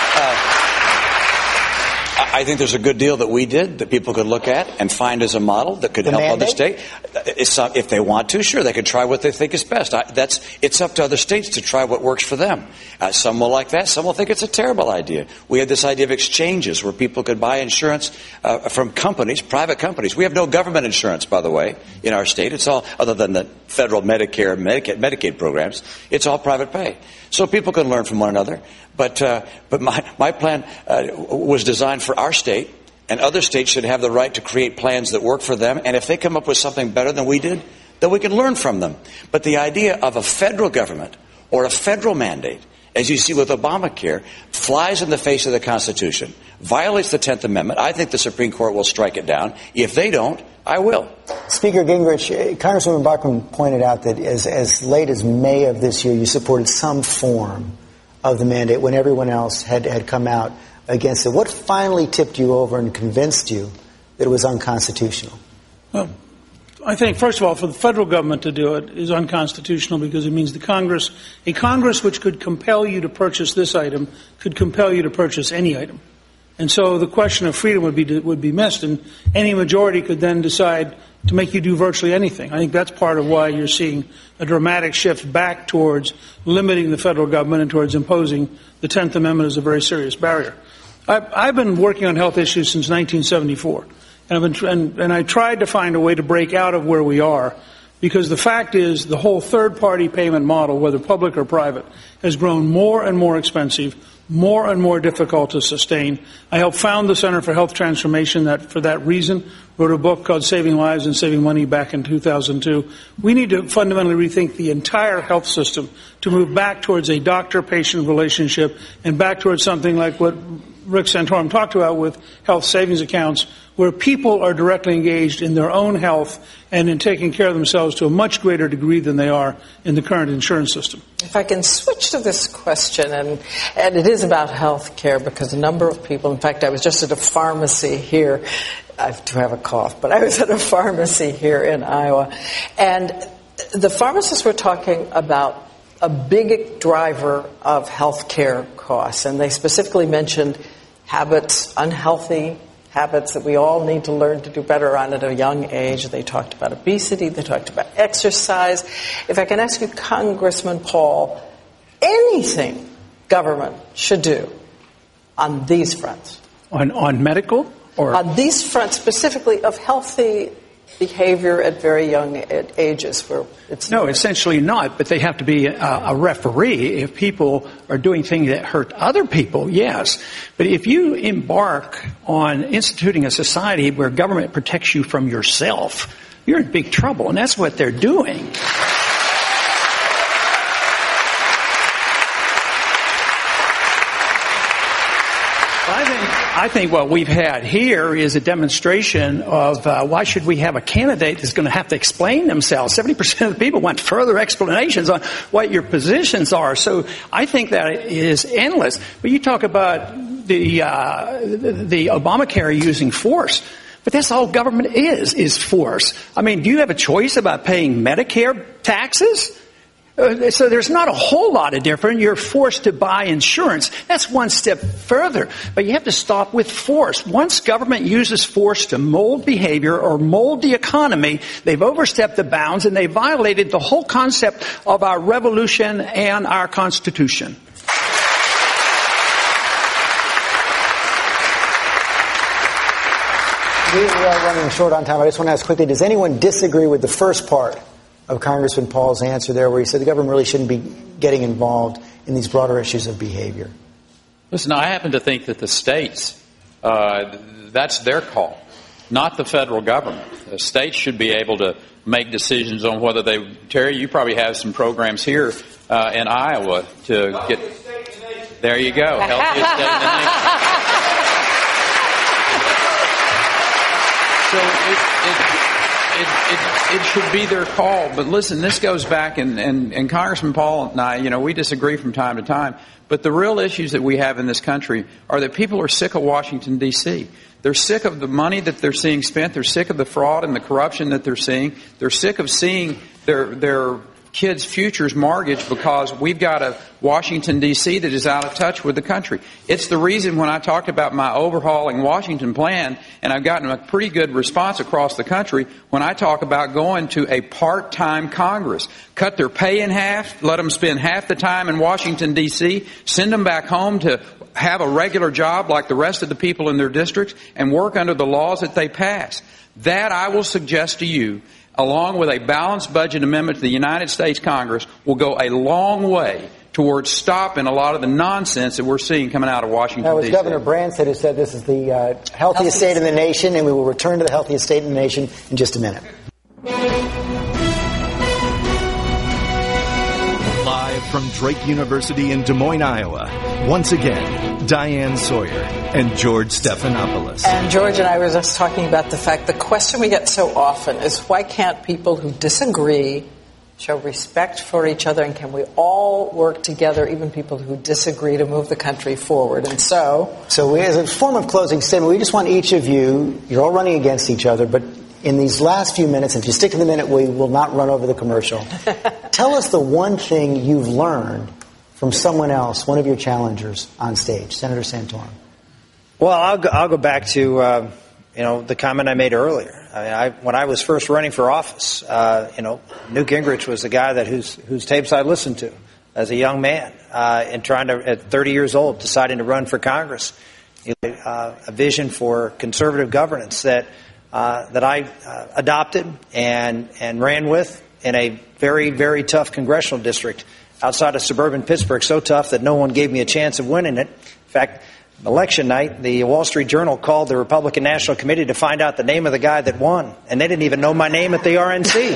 I think there's a good deal that we did that people could look at and find as a model that could help other states. If they want to, sure, they could try what they think is best. It's up to other states to try what works for them. Some will like that. Some will think it's a terrible idea. We had this idea of exchanges where people could buy insurance from companies, private companies. We have no government insurance, by the way, in our state. It's all, other than the federal Medicare and Medicaid programs, it's all private pay. So people can learn from one another. But my plan was designed for our state, and other states should have the right to create plans that work for them. And if they come up with something better than we did, then we can learn from them. But the idea of a federal government or a federal mandate, as you see with Obamacare, flies in the face of the Constitution, violates the 10th Amendment, I think the Supreme Court will strike it down. If they don't, I will. Speaker Gingrich, Congresswoman Bachmann pointed out that as late as May of this year, you supported some form of the mandate when everyone else had come out against it. What finally tipped you over and convinced you that it was unconstitutional? Well, I think, first of all, for the federal government to do it is unconstitutional because it means a Congress which could compel you to purchase this item could compel you to purchase any item. And so the question of freedom would be missed, and any majority could then decide to make you do virtually anything. I think that's part of why you're seeing a dramatic shift back towards limiting the federal government and towards imposing the 10th Amendment as a very serious barrier. I've been working on health issues since 1974. And I tried to find a way to break out of where we are, because the fact is the whole third-party payment model, whether public or private, has grown more and more expensive, more and more difficult to sustain. I helped found the Center for Health Transformation that, for that reason, wrote a book called Saving Lives and Saving Money back in 2002. We need to fundamentally rethink the entire health system to move back towards a doctor-patient relationship and back towards something like what Rick Santorum talked about with health savings accounts, where people are directly engaged in their own health and in taking care of themselves to a much greater degree than they are in the current insurance system. If I can switch to this question, and it is about health care, because a number of people, in fact, I was just at a pharmacy here. I do have a cough, but I was at a pharmacy here in Iowa, and the pharmacists were talking about a big driver of health care costs, and they specifically mentioned habits, unhealthy habits that we all need to learn to do better on at a young age. They talked about obesity. They talked about exercise. If I can ask you, Congressman Paul, anything government should do on these fronts? On medical? Or on these fronts specifically of healthy behavior at very young ages, where it's no, essentially not, but they have to be a referee. If people are doing things that hurt other people, yes. But if you embark on instituting a society where government protects you from yourself, you're in big trouble, and that's what they're doing. I think what we've had here is a demonstration of why should we have a candidate that's going to have to explain themselves. 70% of the people want further explanations on what your positions are. So I think that is endless. But you talk about the Obamacare using force. But that's all government is force. I mean, do you have a choice about paying Medicare taxes? So there's not a whole lot of difference. You're forced to buy insurance. That's one step further. But you have to stop with force. Once government uses force to mold behavior or mold the economy, they've overstepped the bounds and they violated the whole concept of our revolution and our Constitution. We are running short on time. I just want to ask quickly, does anyone disagree with the first part of Congressman Paul's answer there, where he said the government really shouldn't be getting involved in these broader issues of behavior? Listen, I happen to think that the states, that's their call, not the federal government. The states should be able to make decisions on whether they... Terry, you probably have some programs here in Iowa to get... There you go. Healthiest state in the nation. So it should be their call. But listen, this goes back, and Congressman Paul and I, we disagree from time to time. But the real issues that we have in this country are that people are sick of Washington, D.C. They're sick of the money that they're seeing spent. They're sick of the fraud and the corruption that they're seeing. They're sick of seeing their kids' futures mortgaged because we've got a Washington, D.C. that is out of touch with the country. It's the reason when I talked about my overhauling Washington plan, and I've gotten a pretty good response across the country, when I talk about going to a part-time Congress. Cut their pay in half, let them spend half the time in Washington, D.C., send them back home to have a regular job like the rest of the people in their districts, and work under the laws that they pass. That, I will suggest to you, along with a balanced budget amendment to the United States Congress, will go a long way towards stopping a lot of the nonsense that we're seeing coming out of Washington, D.C. That was Governor Branstad who said this is the healthiest state in the nation, and we will return to the healthiest state in the nation in just a minute. Live Live from Drake University in Des Moines, Iowa, once again, Diane Sawyer and George Stephanopoulos. And George and I were just talking about the fact, the question we get so often is, why can't people who disagree show respect for each other, and can we all work together, even people who disagree, to move the country forward? And so we, as a form of closing statement, we just want each of you, you're all running against each other, but in these last few minutes, if you stick to the minute, we will not run over the commercial. Tell us the one thing you've learned from someone else, one of your challengers on stage. Senator Santorum. Well, I'll go back to the comment I made earlier. I mean, when I was first running for office, Newt Gingrich was the guy whose tapes I listened to as a young man, and trying to, at 30 years old, deciding to run for Congress. A vision for conservative governance that I adopted and ran with in a very, very tough congressional district outside of suburban Pittsburgh, so tough that no one gave me a chance of winning it. In fact, election night, the Wall Street Journal called the Republican National Committee to find out the name of the guy that won, and they didn't even know my name at the RNC.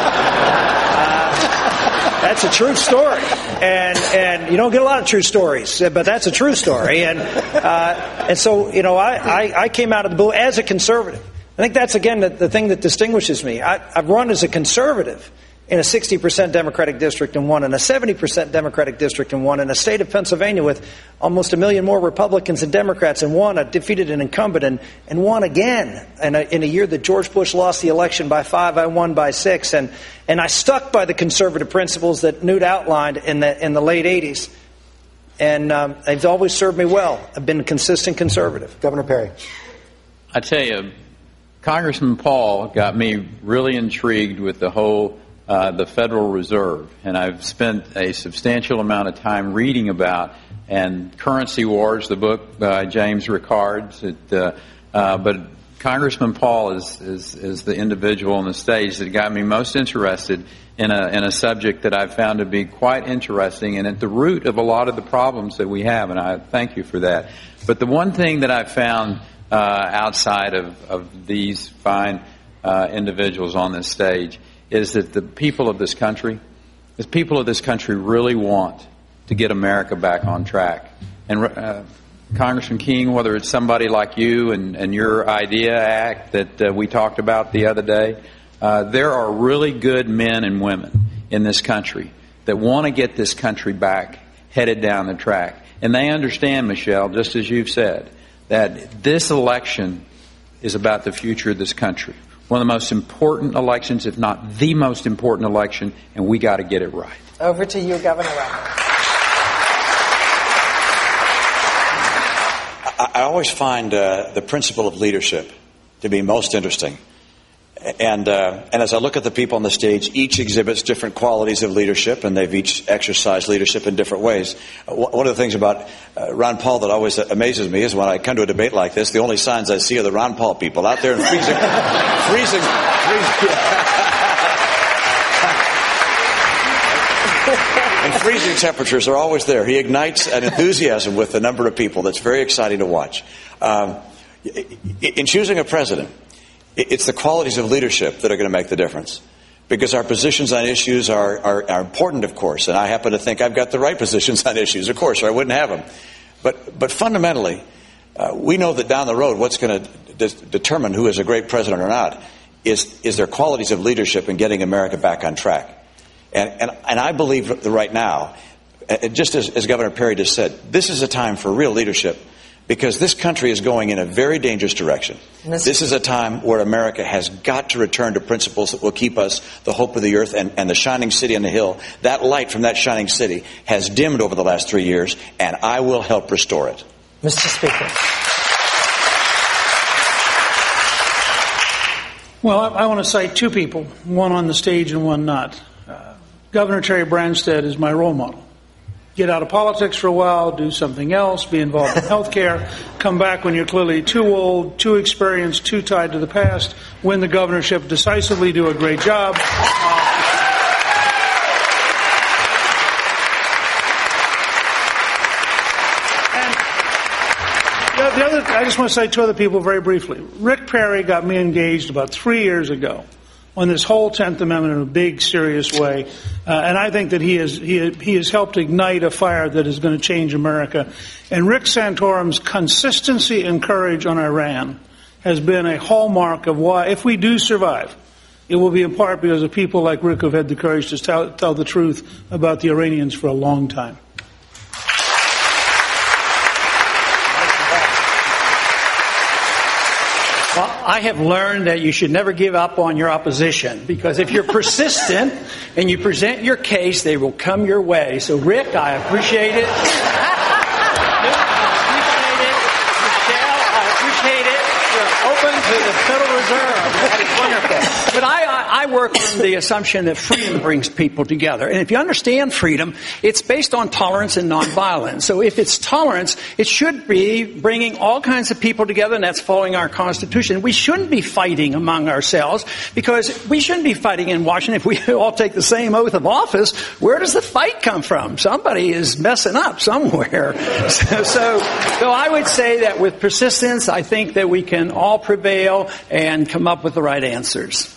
That's a true story, and you don't get a lot of true stories, but that's a true story. And so I came out of the blue as a conservative. I think that's, again, the thing that distinguishes me. I've run as a conservative in a 60% Democratic district and won, in a 70% Democratic district and won, in a state of Pennsylvania with almost 1 million more Republicans and Democrats, and won, defeated an incumbent, and won again. In a year that George Bush lost the election by 5, I won by 6. And I stuck by the conservative principles that Newt outlined in the late 80s. And they've always served me well. I've been a consistent conservative. Governor Perry. I tell you, Congressman Paul got me really intrigued with the whole the Federal Reserve, and I've spent a substantial amount of time reading about and Currency Wars, the book by James Rickards. But Congressman Paul is the individual on the stage that got me most interested in a subject that I've found to be quite interesting and at the root of a lot of the problems that we have, and I thank you for that. But the one thing that I found outside of these fine individuals on this stage is that the people of this country really want to get America back on track. And Congressman King, whether it's somebody like you and your IDEA Act that we talked about the other day, there are really good men and women in this country that want to get this country back, headed down the track. And they understand, Michelle, just as you've said, that this election is about the future of this country. One of the most important elections, if not the most important election, and we got to get it right. Over to you, Governor Rauner. I always find the principle of leadership to be most interesting. And as I look at the people on the stage, each exhibits different qualities of leadership, and they've each exercised leadership in different ways. One of the things about Ron Paul that always amazes me is when I come to a debate like this, the only signs I see are the Ron Paul people out there in freezing temperatures are always there. He ignites an enthusiasm with the number of people that's very exciting to watch. In choosing a president, it's the qualities of leadership that are going to make the difference, because our positions on issues are important, of course, and I happen to think I've got the right positions on issues, of course, or I wouldn't have them. But fundamentally, we know that down the road what's going to determine who is a great president or not is their qualities of leadership in getting America back on track. And I believe that right now, just as Governor Perry just said, this is a time for real leadership, because this country is going in a very dangerous direction. This is a time where America has got to return to principles that will keep us the hope of the earth and the shining city on the hill. That light from that shining city has dimmed over the last 3 years, and I will help restore it. Mr. Speaker. Well, I want to cite two people, one on the stage and one not. Governor Terry Branstad is my role model. Get out of politics for a while, do something else, be involved in health care, come back when you're clearly too old, too experienced, too tied to the past, win the governorship decisively, do a great job. I just want to cite two other people very briefly. Rick Perry got me engaged about 3 years ago on this whole 10th Amendment in a big, serious way. And I think that he has helped ignite a fire that is going to change America. And Rick Santorum's consistency and courage on Iran has been a hallmark of why, if we do survive, it will be in part because of people like Rick who have had the courage to tell the truth about the Iranians for a long time. Well, I have learned that you should never give up on your opposition, because if you're persistent and you present your case, they will come your way. So, Rick, I appreciate it. Open to the Federal Reserve. That is wonderful. But I work on the assumption that freedom brings people together. And if you understand freedom, it's based on tolerance and nonviolence. So if it's tolerance, it should be bringing all kinds of people together, and that's following our Constitution. We shouldn't be fighting among ourselves, because we shouldn't be fighting in Washington if we all take the same oath of office. Where does the fight come from? Somebody is messing up somewhere. So I would say that with persistence, I think that we can all prevail and come up with the right answers.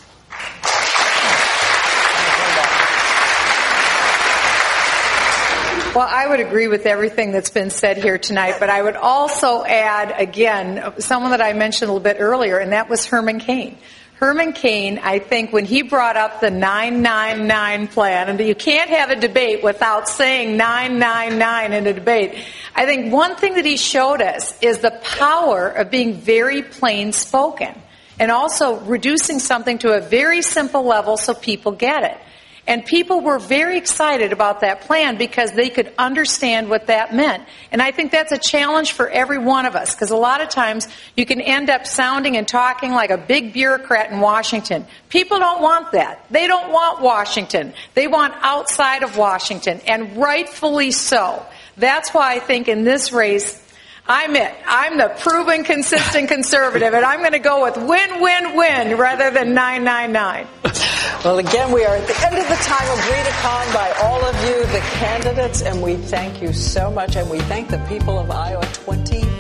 Well, I would agree with everything that's been said here tonight, but I would also add, again, someone that I mentioned a little bit earlier, and that was Herman Cain. Herman Cain, I think, when he brought up the 999 plan, and you can't have a debate without saying 999 in a debate, I think one thing that he showed us is the power of being very plain spoken and also reducing something to a very simple level so people get it. And people were very excited about that plan because they could understand what that meant. And I think that's a challenge for every one of us, because a lot of times you can end up sounding and talking like a big bureaucrat in Washington. People don't want that. They don't want Washington. They want outside of Washington, and rightfully so. That's why I think in this race, I'm it. I'm the proven consistent conservative, and I'm going to go with win, win, win rather than 999. Well, again, we are at the end of the time agreed upon by all of you, the candidates, and we thank you so much, and we thank the people of Iowa. 20